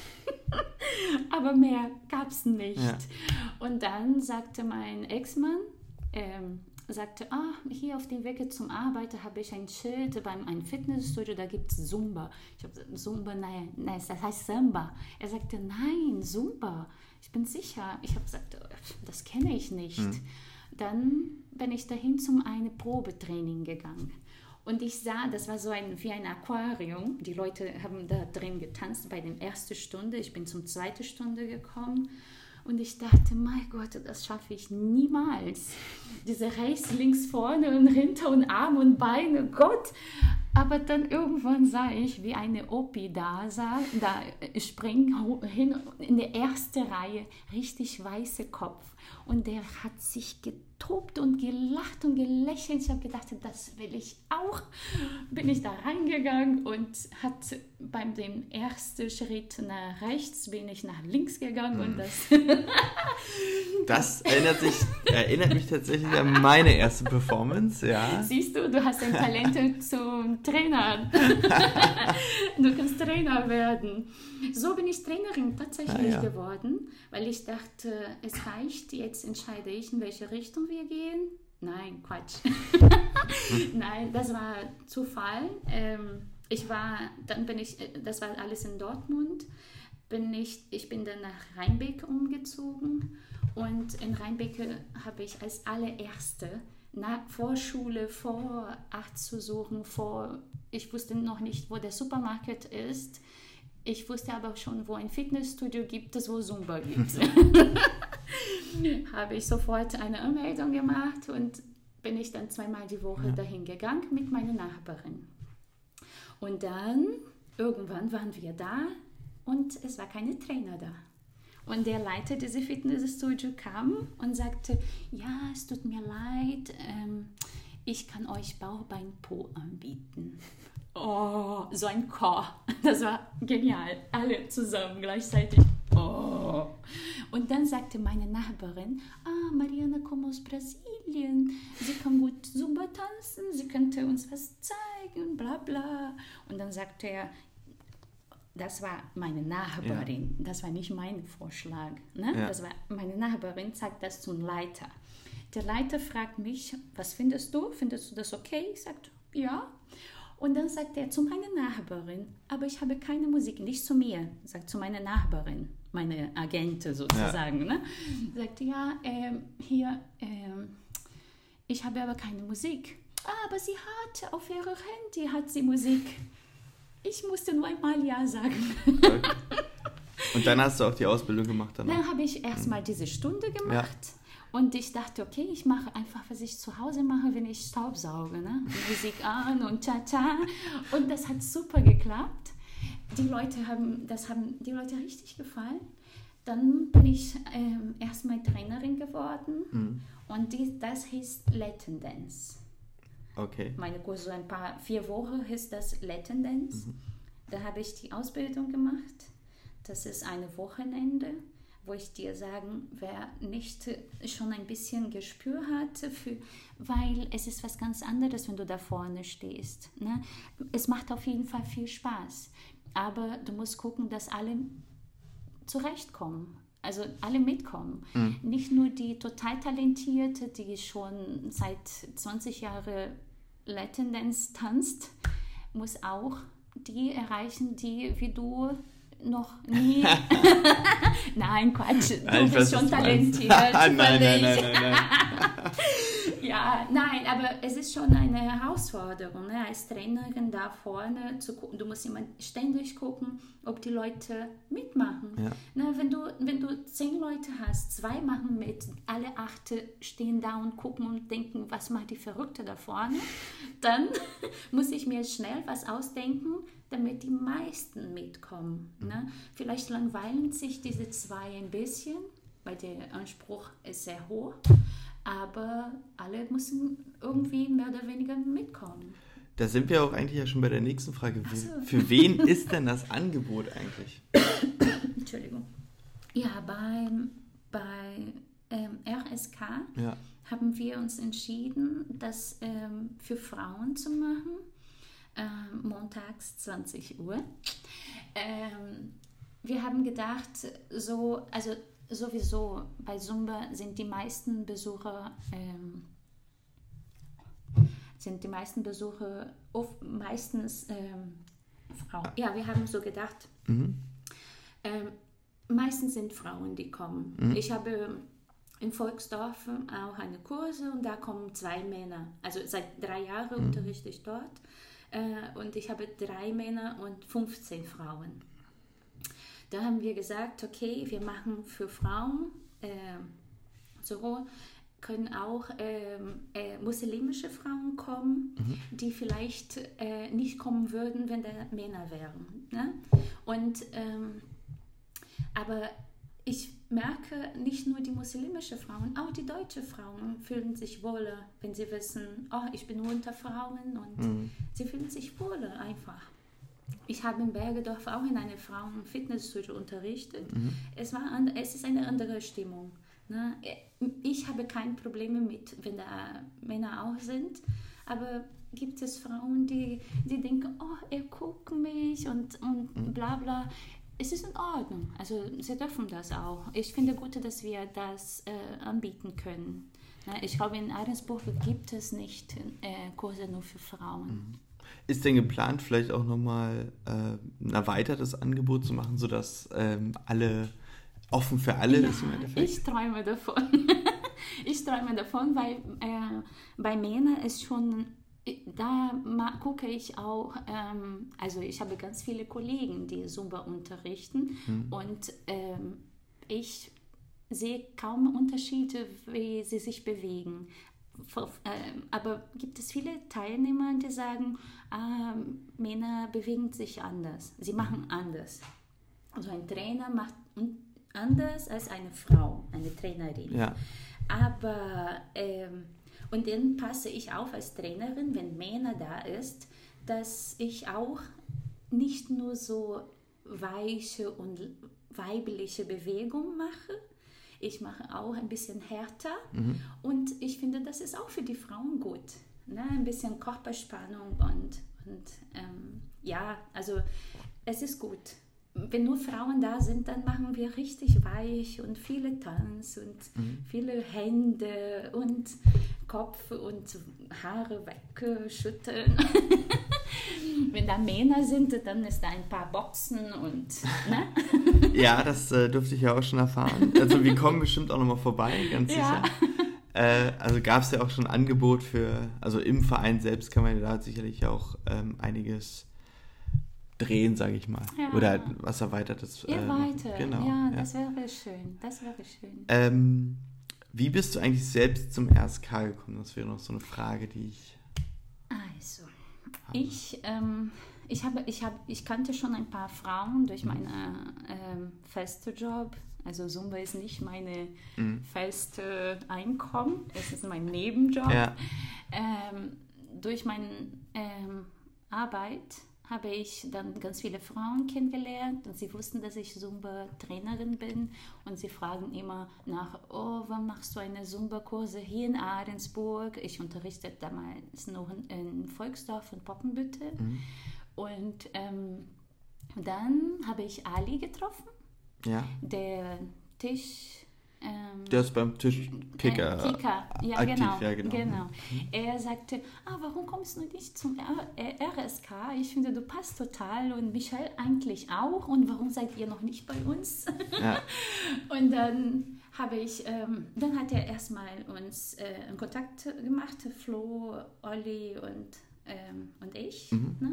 aber mehr gab es nicht. Ja. Und dann sagte mein Ex-Mann, ähm, sagte, ah, hier auf dem Weg zum Arbeiten habe ich ein Schild beim einem Fitnessstudio, da gibt es Zumba. Ich habe gesagt, Zumba, nein, nein, das heißt Samba. Er sagte, nein, Zumba. Ich bin sicher. Ich habe gesagt, das kenne ich nicht. Mhm. Dann bin ich dahin zum eine Probetraining gegangen. Und ich sah, das war so ein, wie ein Aquarium. Die Leute haben da drin getanzt bei der ersten Stunde. Ich bin zum zweiten Stunde gekommen. Und ich dachte, mein Gott, das schaffe ich niemals. Diese rechts, links, vorne und hinter und Arm und Beine, Gott. Aber dann irgendwann sah ich, wie eine Opi da sah, da springen hin in der ersten Reihe, richtig weißer Kopf. Und der hat sich getobt und gelacht und gelächelt. Ich habe gedacht, das will ich auch. Bin ich da reingegangen und hat beim dem ersten Schritt nach rechts bin ich nach links gegangen hm. und das. Das erinnert, sich, erinnert mich tatsächlich an meine erste Performance, ja. Siehst du, du hast ein Talent zum Trainer. Du kannst Trainer werden. So bin ich Trainerin tatsächlich ah, ja. geworden, weil ich dachte, es reicht, jetzt entscheide ich, in welche Richtung wir gehen. Nein, Quatsch. Nein, das war Zufall. Ähm, ich war, dann bin ich, das war alles in Dortmund. Bin ich, ich bin dann nach Rheinbeck umgezogen und in Rheinbeck habe ich als allererste nach Vorschule, vor Arzt zu suchen, vor, ich wusste noch nicht, wo der Supermarkt ist. Ich wusste aber schon, wo ein Fitnessstudio gibt, das wo Zumba gibt. Habe ich sofort eine Anmeldung gemacht und bin ich dann zweimal die Woche ja. dahin gegangen mit meiner Nachbarin. Und dann, irgendwann waren wir da und es war keine Trainer da. Und der Leiter dieses Fitnessstudio kam und sagte, ja, es tut mir leid, ähm, ich kann euch Bauchbein-Po anbieten. Oh, so ein Chor. Das war genial. Alle zusammen gleichzeitig. Oh. Und dann sagte meine Nachbarin, ah, Mariana kommt aus Brasilien. Sie kann gut Zumba tanzen, sie könnte uns was zeigen, bla bla. Und dann sagte er, das war meine Nachbarin, ja. Das war nicht mein Vorschlag. Ne? Ja. Das war meine Nachbarin, sagt das zum Leiter. Der Leiter fragt mich, was findest du? Findest du das okay? Ich sagte, ja. Und dann sagt er zu meiner Nachbarin, aber ich habe keine Musik, nicht zu mir, sagt zu meiner Nachbarin, meine Agente sozusagen. Ja. Ne? Sagt, ja, äh, hier, äh, ich habe aber keine Musik. Ah, aber sie hat, auf ihrer Handy hat sie Musik. Ich musste nur einmal Ja sagen. Okay. Und dann hast du auch die Ausbildung gemacht? Danach. Dann habe ich erstmal diese Stunde gemacht. Ja. Und ich dachte, okay, ich mache einfach, was ich zu Hause mache, wenn ich Staubsauge. Ne? Musik an und cha-cha. Und das hat super geklappt. Die Leute haben, das haben die Leute richtig gefallen. Dann bin ich ähm, erstmal Trainerin geworden. Mhm. Und die, das hieß Latin Dance. Okay. Meine Kurse, so ein paar, vier Wochen hieß das Latin Dance. Mhm. Da habe ich die Ausbildung gemacht. Das ist ein Wochenende, wo ich dir sagen, wer nicht schon ein bisschen Gespür hat, für, weil es ist was ganz anderes, wenn du da vorne stehst. Ne? Es macht auf jeden Fall viel Spaß, aber du musst gucken, dass alle zurechtkommen, also alle mitkommen. Mhm. Nicht nur die total Talentierte, die schon seit zwanzig Jahren Latin Dance tanzt, muss auch die erreichen, die wie du noch nie. Nein, Quatsch, du nein, bist schon talentiert. nein, nein, nein, nein, nein. Ja, nein, aber es ist schon eine Herausforderung, ne? Als Trainerin da vorne zu gucken. Du musst immer ständig gucken, ob die Leute mitmachen. Ja. Ne, wenn du, wenn du zehn Leute hast, zwei machen mit, alle acht stehen da und gucken und denken, was macht die Verrückte da vorne, dann muss ich mir schnell was ausdenken, damit die meisten mitkommen. Ne? Vielleicht langweilen sich diese zwei ein bisschen, weil der Anspruch ist sehr hoch, aber alle müssen irgendwie mehr oder weniger mitkommen. Da sind wir auch eigentlich ja schon bei der nächsten Frage. So. Für wen ist denn das Angebot eigentlich? Entschuldigung. Ja, beim, bei ähm, R S K ja. haben wir uns entschieden, das ähm, für Frauen zu machen. Ähm, montags zwanzig Uhr. Ähm, wir haben gedacht, so, also sowieso bei Zumba sind die meisten Besucher ähm, sind die meisten Besucher oft, meistens ähm, Frauen. Ja, wir haben so gedacht, mhm. ähm, meistens sind Frauen, die kommen. Mhm. Ich habe in Volksdorf auch eine Kurse und da kommen zwei Männer. Also seit drei Jahren mhm. unterrichte ich dort. Und ich habe drei Männer und fünfzehn Frauen. Da haben wir gesagt, okay, wir machen für Frauen, äh, so können auch äh, äh, muslimische Frauen kommen, mhm. die vielleicht äh, nicht kommen würden, wenn da Männer wären. Ne? Und, ähm, aber ich merke, nicht nur die muslimischen Frauen, auch die deutschen Frauen fühlen sich wohler, wenn sie wissen, oh, ich bin unter Frauen und mhm. sie fühlen sich wohler einfach. Ich habe in Bergedorf auch in einer Frauen-Fitnessstudio unterrichtet. Mhm. Es, war, es ist eine andere Stimmung. Ne? Ich habe keine Probleme mit, wenn da Männer auch sind, aber gibt es Frauen, die, die denken, oh, er guckt mich und, und mhm. bla bla. Es ist in Ordnung, also sie dürfen das auch. Ich finde gut, dass wir das äh, anbieten können. Ich glaube, in Ahrensburg gibt es nicht äh, Kurse nur für Frauen. Ist denn geplant, vielleicht auch nochmal äh, ein erweitertes Angebot zu machen, sodass ähm, alle offen für alle ja, ist im Endeffekt? Ich träume davon. ich träume davon, weil äh, bei Männern ist schon... Da gucke ich auch, ähm, also ich habe ganz viele Kollegen, die Zumba unterrichten mhm. und ähm, ich sehe kaum Unterschiede, wie sie sich bewegen. Aber gibt es viele Teilnehmer, die sagen, ah, Männer bewegen sich anders, sie machen anders. Also ein Trainer macht anders als eine Frau, eine Trainerin. Ja. Aber, ähm, und dann passe ich auf als Trainerin, wenn Männer da ist, dass ich auch nicht nur so weiche und weibliche Bewegungen mache, ich mache auch ein bisschen härter mhm. und ich finde, das ist auch für die Frauen gut. Ne? Ein bisschen Körperspannung und, und ähm, ja, also es ist gut. Wenn nur Frauen da sind, dann machen wir richtig weich und viele Tanz und mhm. viele Hände und Kopf und Haare wegschütteln. Wenn da Männer sind, dann ist da ein paar Boxen und, ne? Ja, das äh, durfte ich ja auch schon erfahren. Also wir kommen bestimmt auch nochmal vorbei, ganz ja. sicher. Äh, also gab es ja auch schon ein Angebot für, also im Verein selbst kann man da sicherlich auch ähm, einiges drehen, sage ich mal. Ja. Oder was Erweitertes. Äh, Erweitert, genau, ja, ja, das wäre schön, das wäre schön. Ähm, wie bist du eigentlich selbst zum R S K gekommen? Das wäre noch so eine Frage, die ich... Also, habe. ich, ähm, ich, habe, ich, habe, ich kannte schon ein paar Frauen durch meinen ähm, festen Job. Also Zumba ist nicht meine mhm. feste Einkommen, es ist mein Nebenjob. Ja. Ähm, durch meine ähm, Arbeit habe ich dann ganz viele Frauen kennengelernt und sie wussten, dass ich Zumba-Trainerin bin und sie fragen immer nach, oh, wann machst du eine Zumba-Kurse hier in Ahrensburg? Ich unterrichtete damals noch in, in Volksdorf und Poppenbüttel mhm. und ähm, dann habe ich Ali getroffen, ja. der Tisch... Ähm, der ist beim Tischkicker äh, Kicker. Ja, aktiv, genau, ja, genau. genau. Er sagte, ah, warum kommst du nicht zum R S K? Ich finde, du passt total und Michael eigentlich auch. Und warum seid ihr noch nicht bei uns? Ja. Und dann habe ich, ähm, dann hat er erstmal uns äh, einen Kontakt gemacht, Flo, Olli und, ähm, und ich. Mhm. Ne?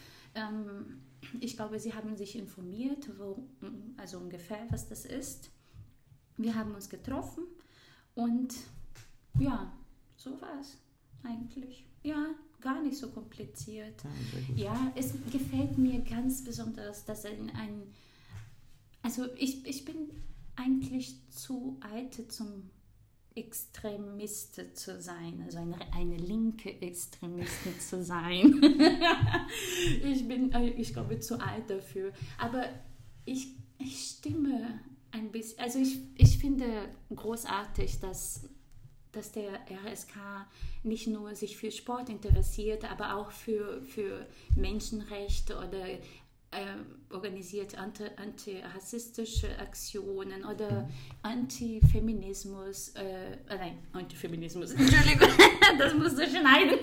Ähm, ich glaube, sie haben sich informiert, wo, also ungefähr, was das ist. Wir haben uns getroffen und ja, so war es eigentlich. Ja, gar nicht so kompliziert. Ja, ja, es gefällt mir ganz besonders, dass ein, ein also ich, ich bin eigentlich zu alt zum Extremist zu sein, also eine, eine linke Extremistin zu sein. ich bin, ich glaube, zu alt dafür. Aber ich, ich stimme ein bisschen, also ich, ich finde großartig, dass, dass der R S K nicht nur sich für Sport interessiert, aber auch für, für Menschenrechte oder äh, organisiert anti, antirassistische Aktionen oder Antifeminismus, äh, nein, Antifeminismus, Entschuldigung, das musst du schneiden.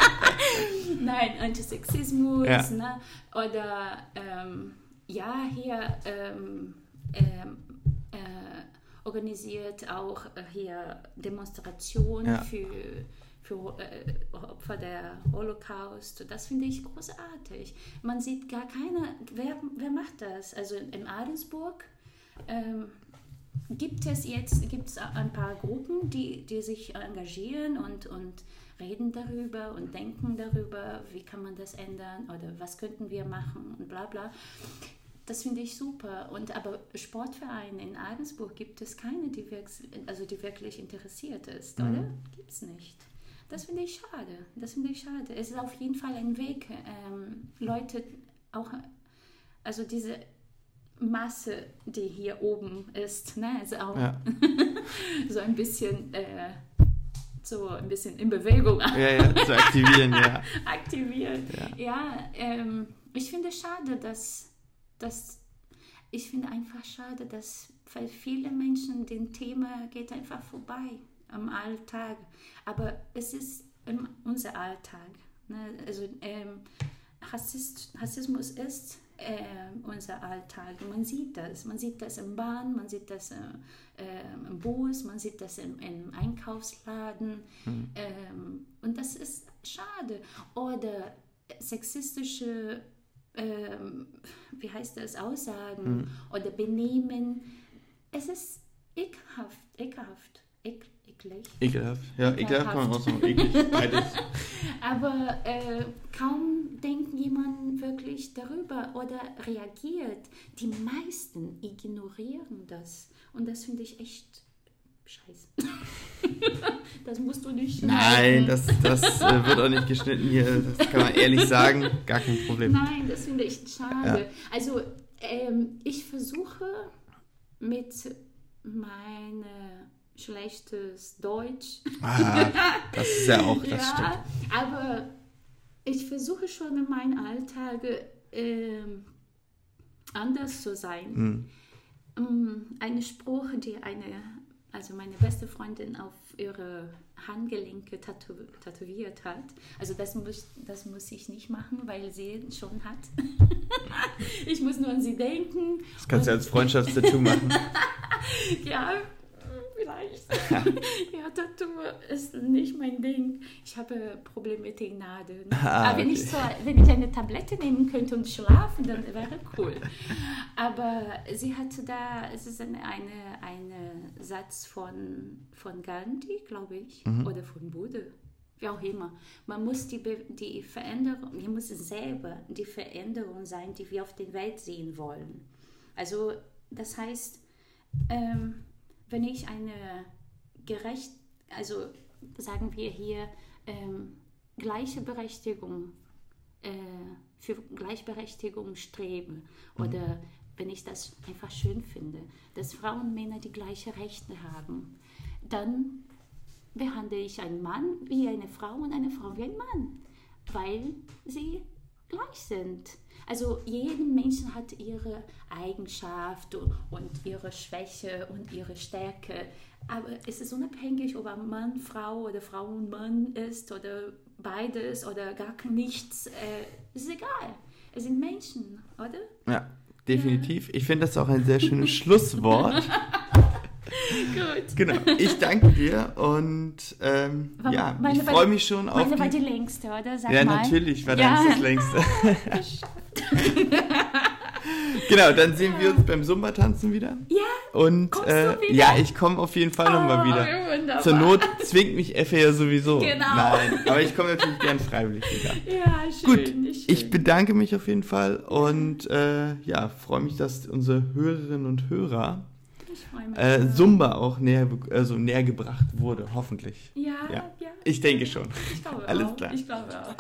Nein, Antisexismus, ja. Ne? Oder ähm, ja, hier ähm, ähm, Äh, organisiert auch äh, hier Demonstrationen ja. für, für äh, Opfer der Holocaust. Das finde ich großartig. Man sieht gar keine, wer, wer macht das? Also in Ahrensburg ähm, gibt es jetzt gibt's ein paar Gruppen, die, die sich engagieren und, und reden darüber und denken darüber, wie kann man das ändern oder was könnten wir machen und bla bla. Das finde ich super. Und aber Sportvereine in Ahrensburg gibt es keine, die, wirks- also die wirklich interessiert ist, mhm. oder? Gibt es nicht. Das finde ich schade. Das finde ich schade. Es ist auf jeden Fall ein Weg, ähm, Leute auch, also diese Masse, die hier oben ist, ne, also auch ja. so ein bisschen äh, so ein bisschen in Bewegung ja, ja, zu aktivieren, ja. aktivieren. Ja, ja ähm, ich finde es schade, dass Das, ich finde einfach schade, dass weil viele Menschen dem Thema geht einfach vorbei am Alltag. Aber es ist ähm, unser Alltag. Ne? Also ähm, Rassist, Rassismus ist äh, unser Alltag. Man sieht das. Man sieht das im Bahn, man sieht das äh, äh, im Bus, man sieht das im, im Einkaufsladen. Mhm. Ähm, und das ist schade. Oder sexistische Ähm, wie heißt das, Aussagen mhm. oder Benehmen. Es ist ekelhaft, ekelhaft, ekel, eklig. Ekelhaft, ja, ekelhaft kann man auch sagen, eklig, beides. Aber äh, kaum denkt jemand wirklich darüber oder reagiert? Die meisten ignorieren das. Und das finde ich echt scheiße. Das musst du nicht schneiden. Nein, das, das äh, wird auch nicht geschnitten hier. Das kann man ehrlich sagen. Gar kein Problem. Nein, das finde ich schade. Ja. Also ähm, ich versuche mit meinem schlechtes Deutsch. Ah, das ist ja auch, das ja, stimmt. Aber ich versuche schon in meinem Alltag ähm, anders zu sein. Hm. Um, ein Spruch, die eine, also meine beste Freundin auf ihre Handgelenke tatu tätowiert hat. Also das muss, das muss ich nicht machen, weil sie schon hat. Ich muss nur an sie denken. Das kannst du als Freundschaftstattoo machen. Ja, vielleicht. Ja, Tattoo ist nicht mein Ding. Ich habe Probleme mit den Nadeln. Ah, Aber wenn, okay. ich so, wenn ich eine Tablette nehmen könnte und schlafen, dann wäre cool. Aber sie hatte da, es ist eine, eine, eine Satz von, von Gandhi, glaube ich, mhm. oder von Buddha. Wie auch immer. Man muss die, die Veränderung, wir müssen selber die Veränderung sein, die wir auf der Welt sehen wollen. Also, das heißt, ähm, wenn ich eine gerecht, also sagen wir hier, ähm, gleiche Berechtigung, äh, für Gleichberechtigung strebe, mhm. oder wenn ich das einfach schön finde, dass Frauen und Männer die gleichen Rechte haben, dann behandle ich einen Mann wie eine Frau und eine Frau wie ein Mann, weil sie gleich sind. Also jeden Menschen hat ihre Eigenschaft und ihre Schwäche und ihre Stärke. Aber es ist unabhängig, ob ein Mann, Frau oder Frau und Mann ist oder beides oder gar nichts. Äh, ist egal. Es sind Menschen, oder? Ja, definitiv. Ja. Ich finde das auch ein sehr schönes Schlusswort. Gut. Genau, ich danke dir und ähm, ja, ich freue mich schon auf meine die... war die längste, oder? Sag ja, mal. natürlich war ja. das das längste. Genau, dann sehen wir uns beim Zumba-Tanzen wieder. Ja, und kommst äh, du wieder? Ja, ich komme auf jeden Fall nochmal oh, wieder. Wunderbar. Zur Not zwingt mich Effe ja sowieso. Genau. Nein, aber ich komme natürlich gern freiwillig wieder. Ja, schön. Gut, schön. ich bedanke mich auf jeden Fall und äh, ja, freue mich, dass unsere Hörerinnen und Hörer Äh, Zumba auch näher, also näher gebracht wurde, hoffentlich. Ja, ja. ja. Ich denke schon. Ich glaube Alles auch. klar. Ich glaube auch.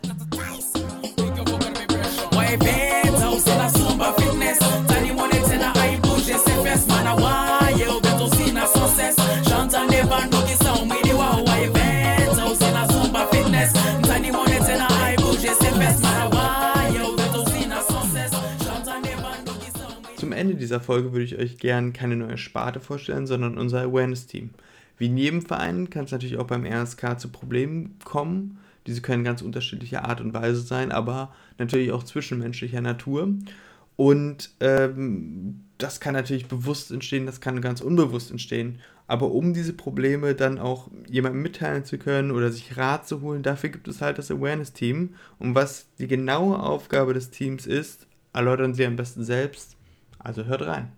Zum Ende dieser Folge würde ich euch gerne keine neue Sparte vorstellen, sondern unser Awareness-Team. Wie in jedem Verein kann es natürlich auch beim R S K zu Problemen kommen. Diese können ganz unterschiedlicher Art und Weise sein, aber natürlich auch zwischenmenschlicher Natur. Und ähm, das kann natürlich bewusst entstehen, das kann ganz unbewusst entstehen. Aber um diese Probleme dann auch jemandem mitteilen zu können oder sich Rat zu holen, dafür gibt es halt das Awareness-Team. Und was die genaue Aufgabe des Teams ist, erläutern sie am besten selbst. Also hört rein.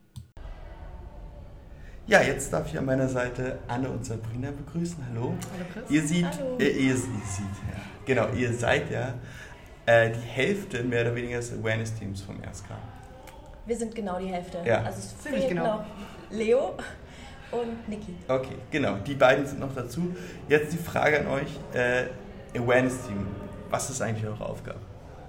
Ja, jetzt darf ich an meiner Seite Anne und Sabrina begrüßen. Hallo. Hallo Chris. Ihr seht, Hallo. Äh, ihr, ihr seht, ja. Genau, ihr seid ja äh, die Hälfte mehr oder weniger des Awareness-Teams vom R S K. Wir sind genau die Hälfte. Ja. Also es Ziemlich fehlt genau. noch Leo und Niki. Okay, genau, die beiden sind noch dazu. Jetzt die Frage an euch, äh, Awareness-Team, was ist eigentlich eure Aufgabe?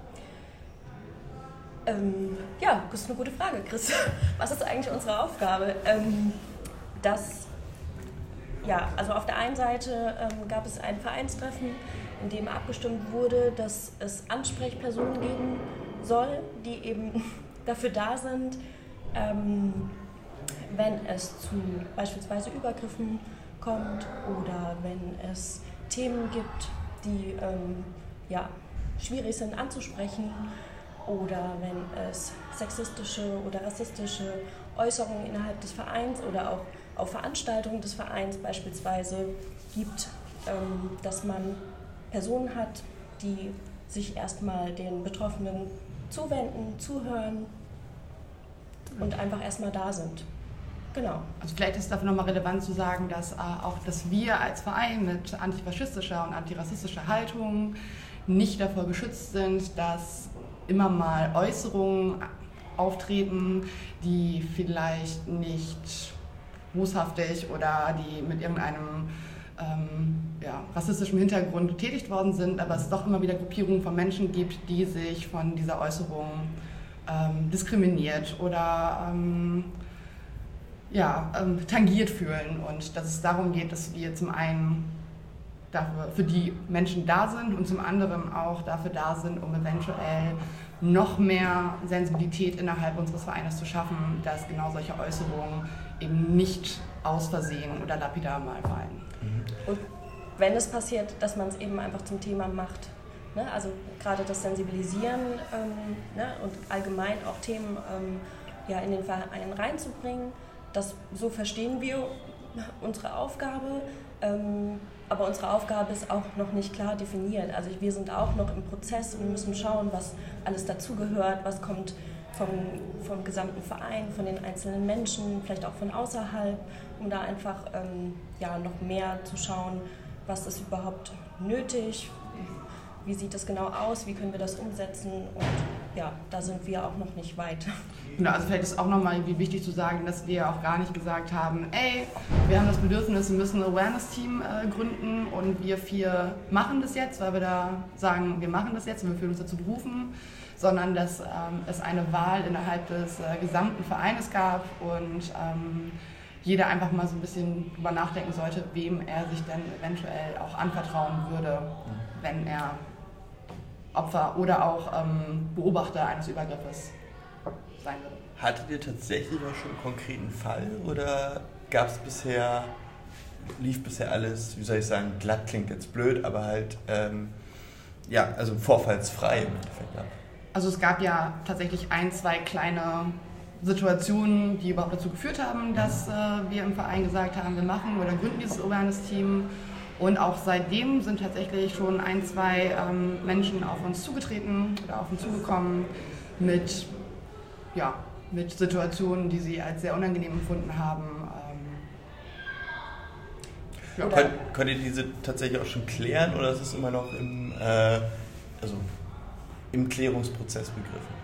Ähm, ja, das ist eine gute Frage, Chris. Was ist eigentlich unsere Aufgabe? Ähm, das, ja, also auf der einen Seite ähm, gab es ein Vereinstreffen, in dem abgestimmt wurde, dass es Ansprechpersonen geben soll, die eben dafür da sind, ähm, wenn es zu beispielsweise Übergriffen kommt oder wenn es Themen gibt, die ähm, ja, schwierig sind anzusprechen, oder wenn es sexistische oder rassistische Äußerungen innerhalb des Vereins oder auch auf Veranstaltungen des Vereins beispielsweise gibt, ähm, dass man Personen hat, die sich erstmal den Betroffenen zuwenden, zuhören und einfach erstmal da sind. Genau. Also vielleicht ist es dafür nochmal relevant zu sagen, dass äh, auch dass wir als Verein mit antifaschistischer und antirassistischer Haltung nicht davor geschützt sind, dass immer mal Äußerungen auftreten, die vielleicht nicht boshaftig oder die mit irgendeinem ähm, ja, rassistischen Hintergrund getätigt worden sind, aber es doch immer wieder Gruppierungen von Menschen gibt, die sich von dieser Äußerung ähm, diskriminiert oder ähm, ja, ähm, tangiert fühlen und dass es darum geht, dass wir zum einen dafür, für die Menschen da sind und zum anderen auch dafür da sind, um eventuell noch mehr Sensibilität innerhalb unseres Vereines zu schaffen, dass genau solche Äußerungen eben nicht aus Versehen oder lapidar mal fallen. Und wenn es passiert, dass man es eben einfach zum Thema macht. Ne? Also gerade das Sensibilisieren ähm, ne? und allgemein auch Themen ähm, ja, in den Verein reinzubringen, das, so verstehen wir unsere Aufgabe. Ähm, aber unsere Aufgabe ist auch noch nicht klar definiert. Also wir sind auch noch im Prozess und müssen schauen, was alles dazugehört, was kommt vom, vom gesamten Verein, von den einzelnen Menschen, vielleicht auch von außerhalb, um da einfach ähm, ja, noch mehr zu schauen, was ist überhaupt nötig, wie sieht das genau aus, wie können wir das umsetzen und ja, da sind wir auch noch nicht weit. Genau, also vielleicht ist auch nochmal irgendwie wichtig zu sagen, dass wir auch gar nicht gesagt haben, ey, wir haben das Bedürfnis, wir müssen ein Awareness-Team äh, gründen und wir vier machen das jetzt, weil wir da sagen, wir machen das jetzt und wir fühlen uns dazu berufen, sondern dass ähm, es eine Wahl innerhalb des äh, gesamten Vereines gab und ähm, jeder einfach mal so ein bisschen drüber nachdenken sollte, wem er sich denn eventuell auch anvertrauen würde, wenn er Opfer oder auch ähm, Beobachter eines Übergriffes sein würde. Hattet ihr tatsächlich auch schon einen konkreten Fall oder gab es bisher, lief bisher alles, wie soll ich sagen, glatt klingt jetzt blöd, aber halt, ähm, ja, also vorfallsfrei im Endeffekt ab? Also es gab ja tatsächlich ein, zwei kleine Situationen, die überhaupt dazu geführt haben, dass äh, wir im Verein gesagt haben, wir machen oder gründen dieses Awareness-Team. Und auch seitdem sind tatsächlich schon ein, zwei ähm, Menschen auf uns zugetreten oder auf uns zugekommen mit, ja, mit Situationen, die sie als sehr unangenehm empfunden haben. Ähm, ja. Könnt, könnt ihr diese tatsächlich auch schon klären oder ist es immer noch im, äh, also im Klärungsprozess begriffen?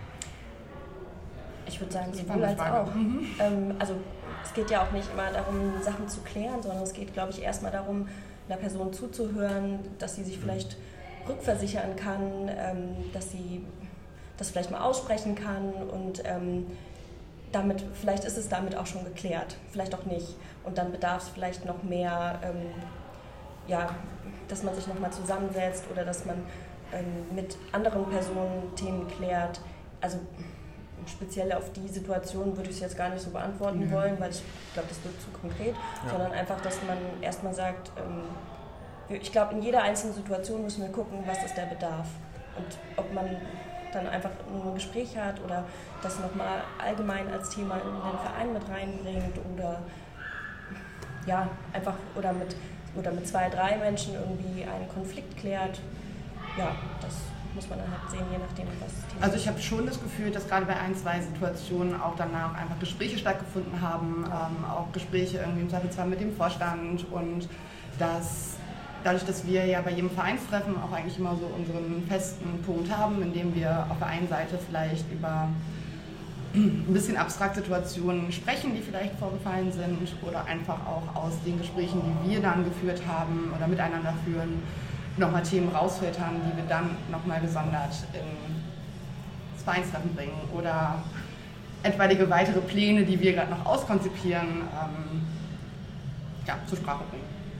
Ich würde sagen, sowohl als auch. Mhm. Ähm, also es geht ja auch nicht immer darum, Sachen zu klären, sondern es geht, glaube ich, erstmal darum, einer Person zuzuhören, dass sie sich vielleicht rückversichern kann, ähm, dass sie das vielleicht mal aussprechen kann und ähm, damit, vielleicht ist es damit auch schon geklärt, vielleicht auch nicht. Und dann bedarf es vielleicht noch mehr, ähm, ja, dass man sich nochmal zusammensetzt oder dass man ähm, mit anderen Personen Themen klärt. Also speziell auf die Situation würde ich es jetzt gar nicht so beantworten mhm. wollen, weil ich glaube, das wird zu konkret, ja. sondern einfach, dass man erstmal sagt, ähm, ich glaube, in jeder einzelnen Situation müssen wir gucken, was ist der Bedarf und ob man dann einfach nur ein Gespräch hat oder das nochmal allgemein als Thema in den Verein mit reinbringt oder ja, einfach oder mit, oder mit zwei, drei Menschen irgendwie einen Konflikt klärt. Ja, das muss man dann halt sehen, je nachdem, was das Thema ist. Also ich habe schon das Gefühl, dass gerade bei ein, zwei Situationen auch danach einfach Gespräche stattgefunden haben, ähm, auch Gespräche irgendwie im Zweifelsfall mit dem Vorstand und dass dadurch, dass wir ja bei jedem Vereinstreffen auch eigentlich immer so unseren festen Punkt haben, in dem wir auf der einen Seite vielleicht über ein bisschen abstrakte Situationen sprechen, die vielleicht vorgefallen sind oder einfach auch aus den Gesprächen, die wir dann geführt haben oder miteinander führen, nochmal Themen rausfiltern, die wir dann nochmal gesondert ins Vereinstreffen bringen oder etwaige weitere Pläne, die wir gerade noch auskonzipieren, ähm, ja, zur Sprache bringen.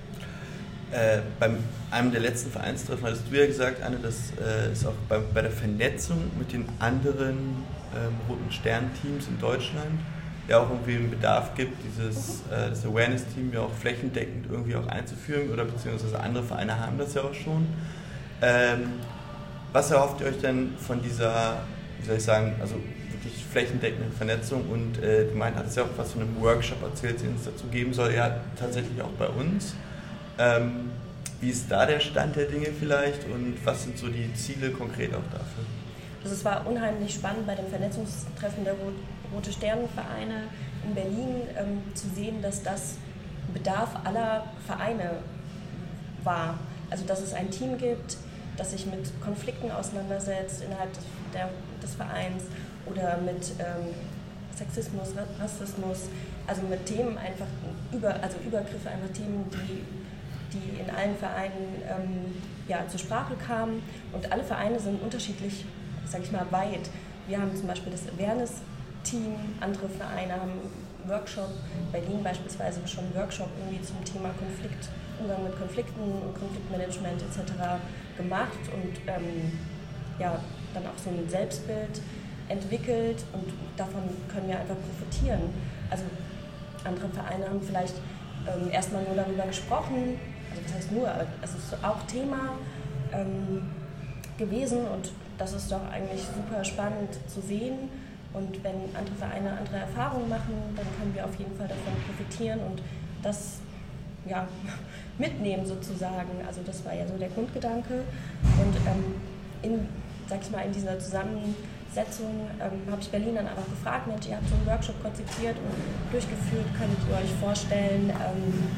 Äh, beim einem der letzten Vereinstreffen hattest du ja gesagt, Anne, dass äh, es auch bei, bei der Vernetzung mit den anderen ähm, Roten Stern-Teams in Deutschland ja auch irgendwie einen Bedarf gibt, dieses äh, das Awareness-Team ja auch flächendeckend irgendwie auch einzuführen oder beziehungsweise andere Vereine haben das ja auch schon. Ähm, was erhofft ihr euch denn von dieser, wie soll ich sagen, also wirklich flächendeckenden Vernetzung und äh, du meint, hattest ja auch was von einem Workshop erzählt, den es dazu geben soll, ja tatsächlich auch bei uns. Ähm, wie ist da der Stand der Dinge vielleicht und was sind so die Ziele konkret auch dafür? Also es war unheimlich spannend bei dem Vernetzungstreffen der Rote Sternenvereine in Berlin ähm, zu sehen, dass das Bedarf aller Vereine war. Also dass es ein Team gibt, das sich mit Konflikten auseinandersetzt innerhalb des, der, des Vereins oder mit ähm, Sexismus, Rassismus, also mit Themen einfach, über, also Übergriffe, einfach Themen, die, die in allen Vereinen ähm, ja, zur Sprache kamen. Und alle Vereine sind unterschiedlich, sage ich mal, weit. Wir haben zum Beispiel das Awareness-Team, andere Vereine haben einen Workshop, Berlin beispielsweise schon einen Workshop irgendwie zum Thema Konflikt, Umgang mit Konflikten und Konfliktmanagement et cetera gemacht und ähm, ja, dann auch so ein Selbstbild entwickelt und davon können wir einfach profitieren. Also andere Vereine haben vielleicht ähm, erstmal nur darüber gesprochen, also das heißt nur, es ist auch Thema ähm, gewesen und das ist doch eigentlich super spannend zu sehen. Und wenn andere Vereine andere Erfahrungen machen, dann können wir auf jeden Fall davon profitieren und das ja, mitnehmen sozusagen. Also das war ja so der Grundgedanke. Und ähm, in, sag ich mal, in dieser Zusammensetzung ähm, habe ich Berlin dann einfach gefragt, Mensch, ihr habt so einen Workshop konzipiert und durchgeführt, könnt ihr euch vorstellen, ähm,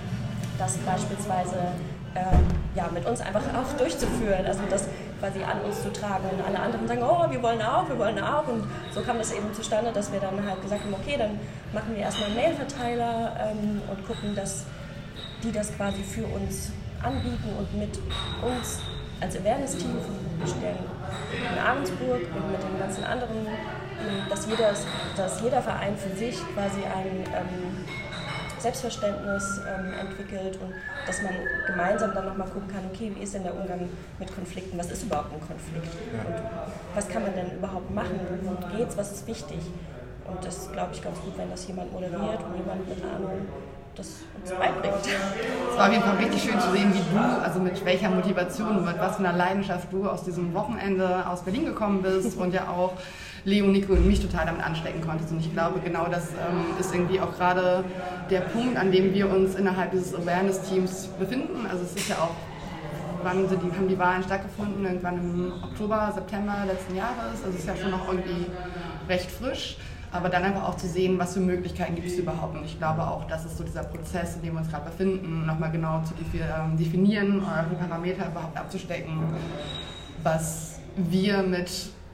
das beispielsweise ähm, ja, mit uns einfach auch durchzuführen, also das quasi an uns zu tragen und alle anderen sagen, oh, wir wollen auch, wir wollen auch und so kam das eben zustande, dass wir dann halt gesagt haben, okay, dann machen wir erstmal einen Mailverteiler ähm, und gucken, dass die das quasi für uns anbieten und mit uns als Awareness-Team, wir stehen in Ahrensburg und mit den ganzen anderen, dass jeder, dass jeder Verein für sich quasi ein ähm, Selbstverständnis ähm, entwickelt und dass man gemeinsam dann nochmal gucken kann, okay, wie ist denn der Umgang mit Konflikten, was ist überhaupt ein Konflikt und was kann man denn überhaupt machen, worum geht's, was ist wichtig und das glaube ich ganz gut, wenn das jemand moderiert und jemand mit Ahnung das uns beibringt. Es war auf jeden Fall richtig schön zu sehen, wie du, also mit welcher Motivation und mit was für einer Leidenschaft du aus diesem Wochenende aus Berlin gekommen bist und ja auch Leo, Nico und mich total damit anstecken konntest. Und ich glaube, genau das ähm, ist irgendwie auch gerade der Punkt, an dem wir uns innerhalb dieses Awareness-Teams befinden. Also es ist ja auch, wann sind die, haben die Wahlen stattgefunden? Irgendwann im Oktober, September letzten Jahres. Also es ist ja schon noch irgendwie recht frisch. Aber dann einfach auch zu sehen, was für Möglichkeiten gibt es überhaupt. Und ich glaube auch, das ist so dieser Prozess, in dem wir uns gerade befinden, nochmal genau zu definieren, eure Parameter überhaupt abzustecken, was wir mit,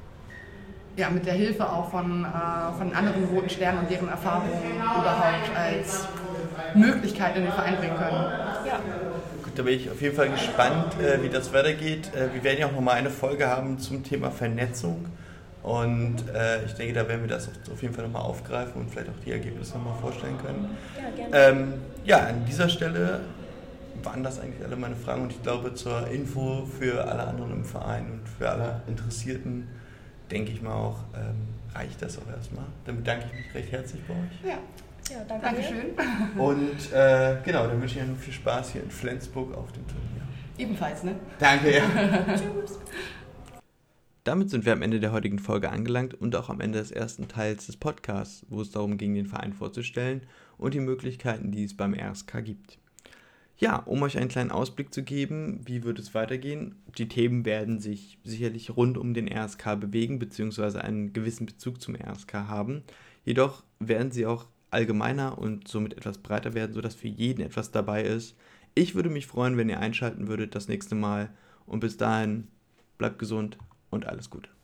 ja, mit der Hilfe auch von, äh, von anderen Roten Sternen und deren Erfahrungen überhaupt als Möglichkeit in den Verein bringen können. Ja. Gut, da bin ich auf jeden Fall gespannt, äh, wie das weitergeht. Äh, wir werden ja auch nochmal eine Folge haben zum Thema Vernetzung. Und äh, ich denke, da werden wir das auf jeden Fall nochmal aufgreifen und vielleicht auch die Ergebnisse nochmal vorstellen können. Ja, gerne. Ähm, ja, an dieser Stelle waren das eigentlich alle meine Fragen und ich glaube, zur Info für alle anderen im Verein und für alle Interessierten, denke ich mal auch, ähm, reicht das auch erstmal. Dann bedanke ich mich recht herzlich bei euch. Ja, ja danke. Dankeschön. Und äh, genau, dann wünsche ich Ihnen viel Spaß hier in Flensburg auf dem Turnier. Ebenfalls, ne? Danke, ja. Tschüss. Damit sind wir am Ende der heutigen Folge angelangt und auch am Ende des ersten Teils des Podcasts, wo es darum ging, den Verein vorzustellen und die Möglichkeiten, die es beim R S K gibt. Ja, um euch einen kleinen Ausblick zu geben, wie wird es weitergehen? Die Themen werden sich sicherlich rund um den R S K bewegen, beziehungsweise einen gewissen Bezug zum R S K haben. Jedoch werden sie auch allgemeiner und somit etwas breiter werden, sodass für jeden etwas dabei ist. Ich würde mich freuen, wenn ihr einschalten würdet das nächste Mal und bis dahin bleibt gesund und alles Gute.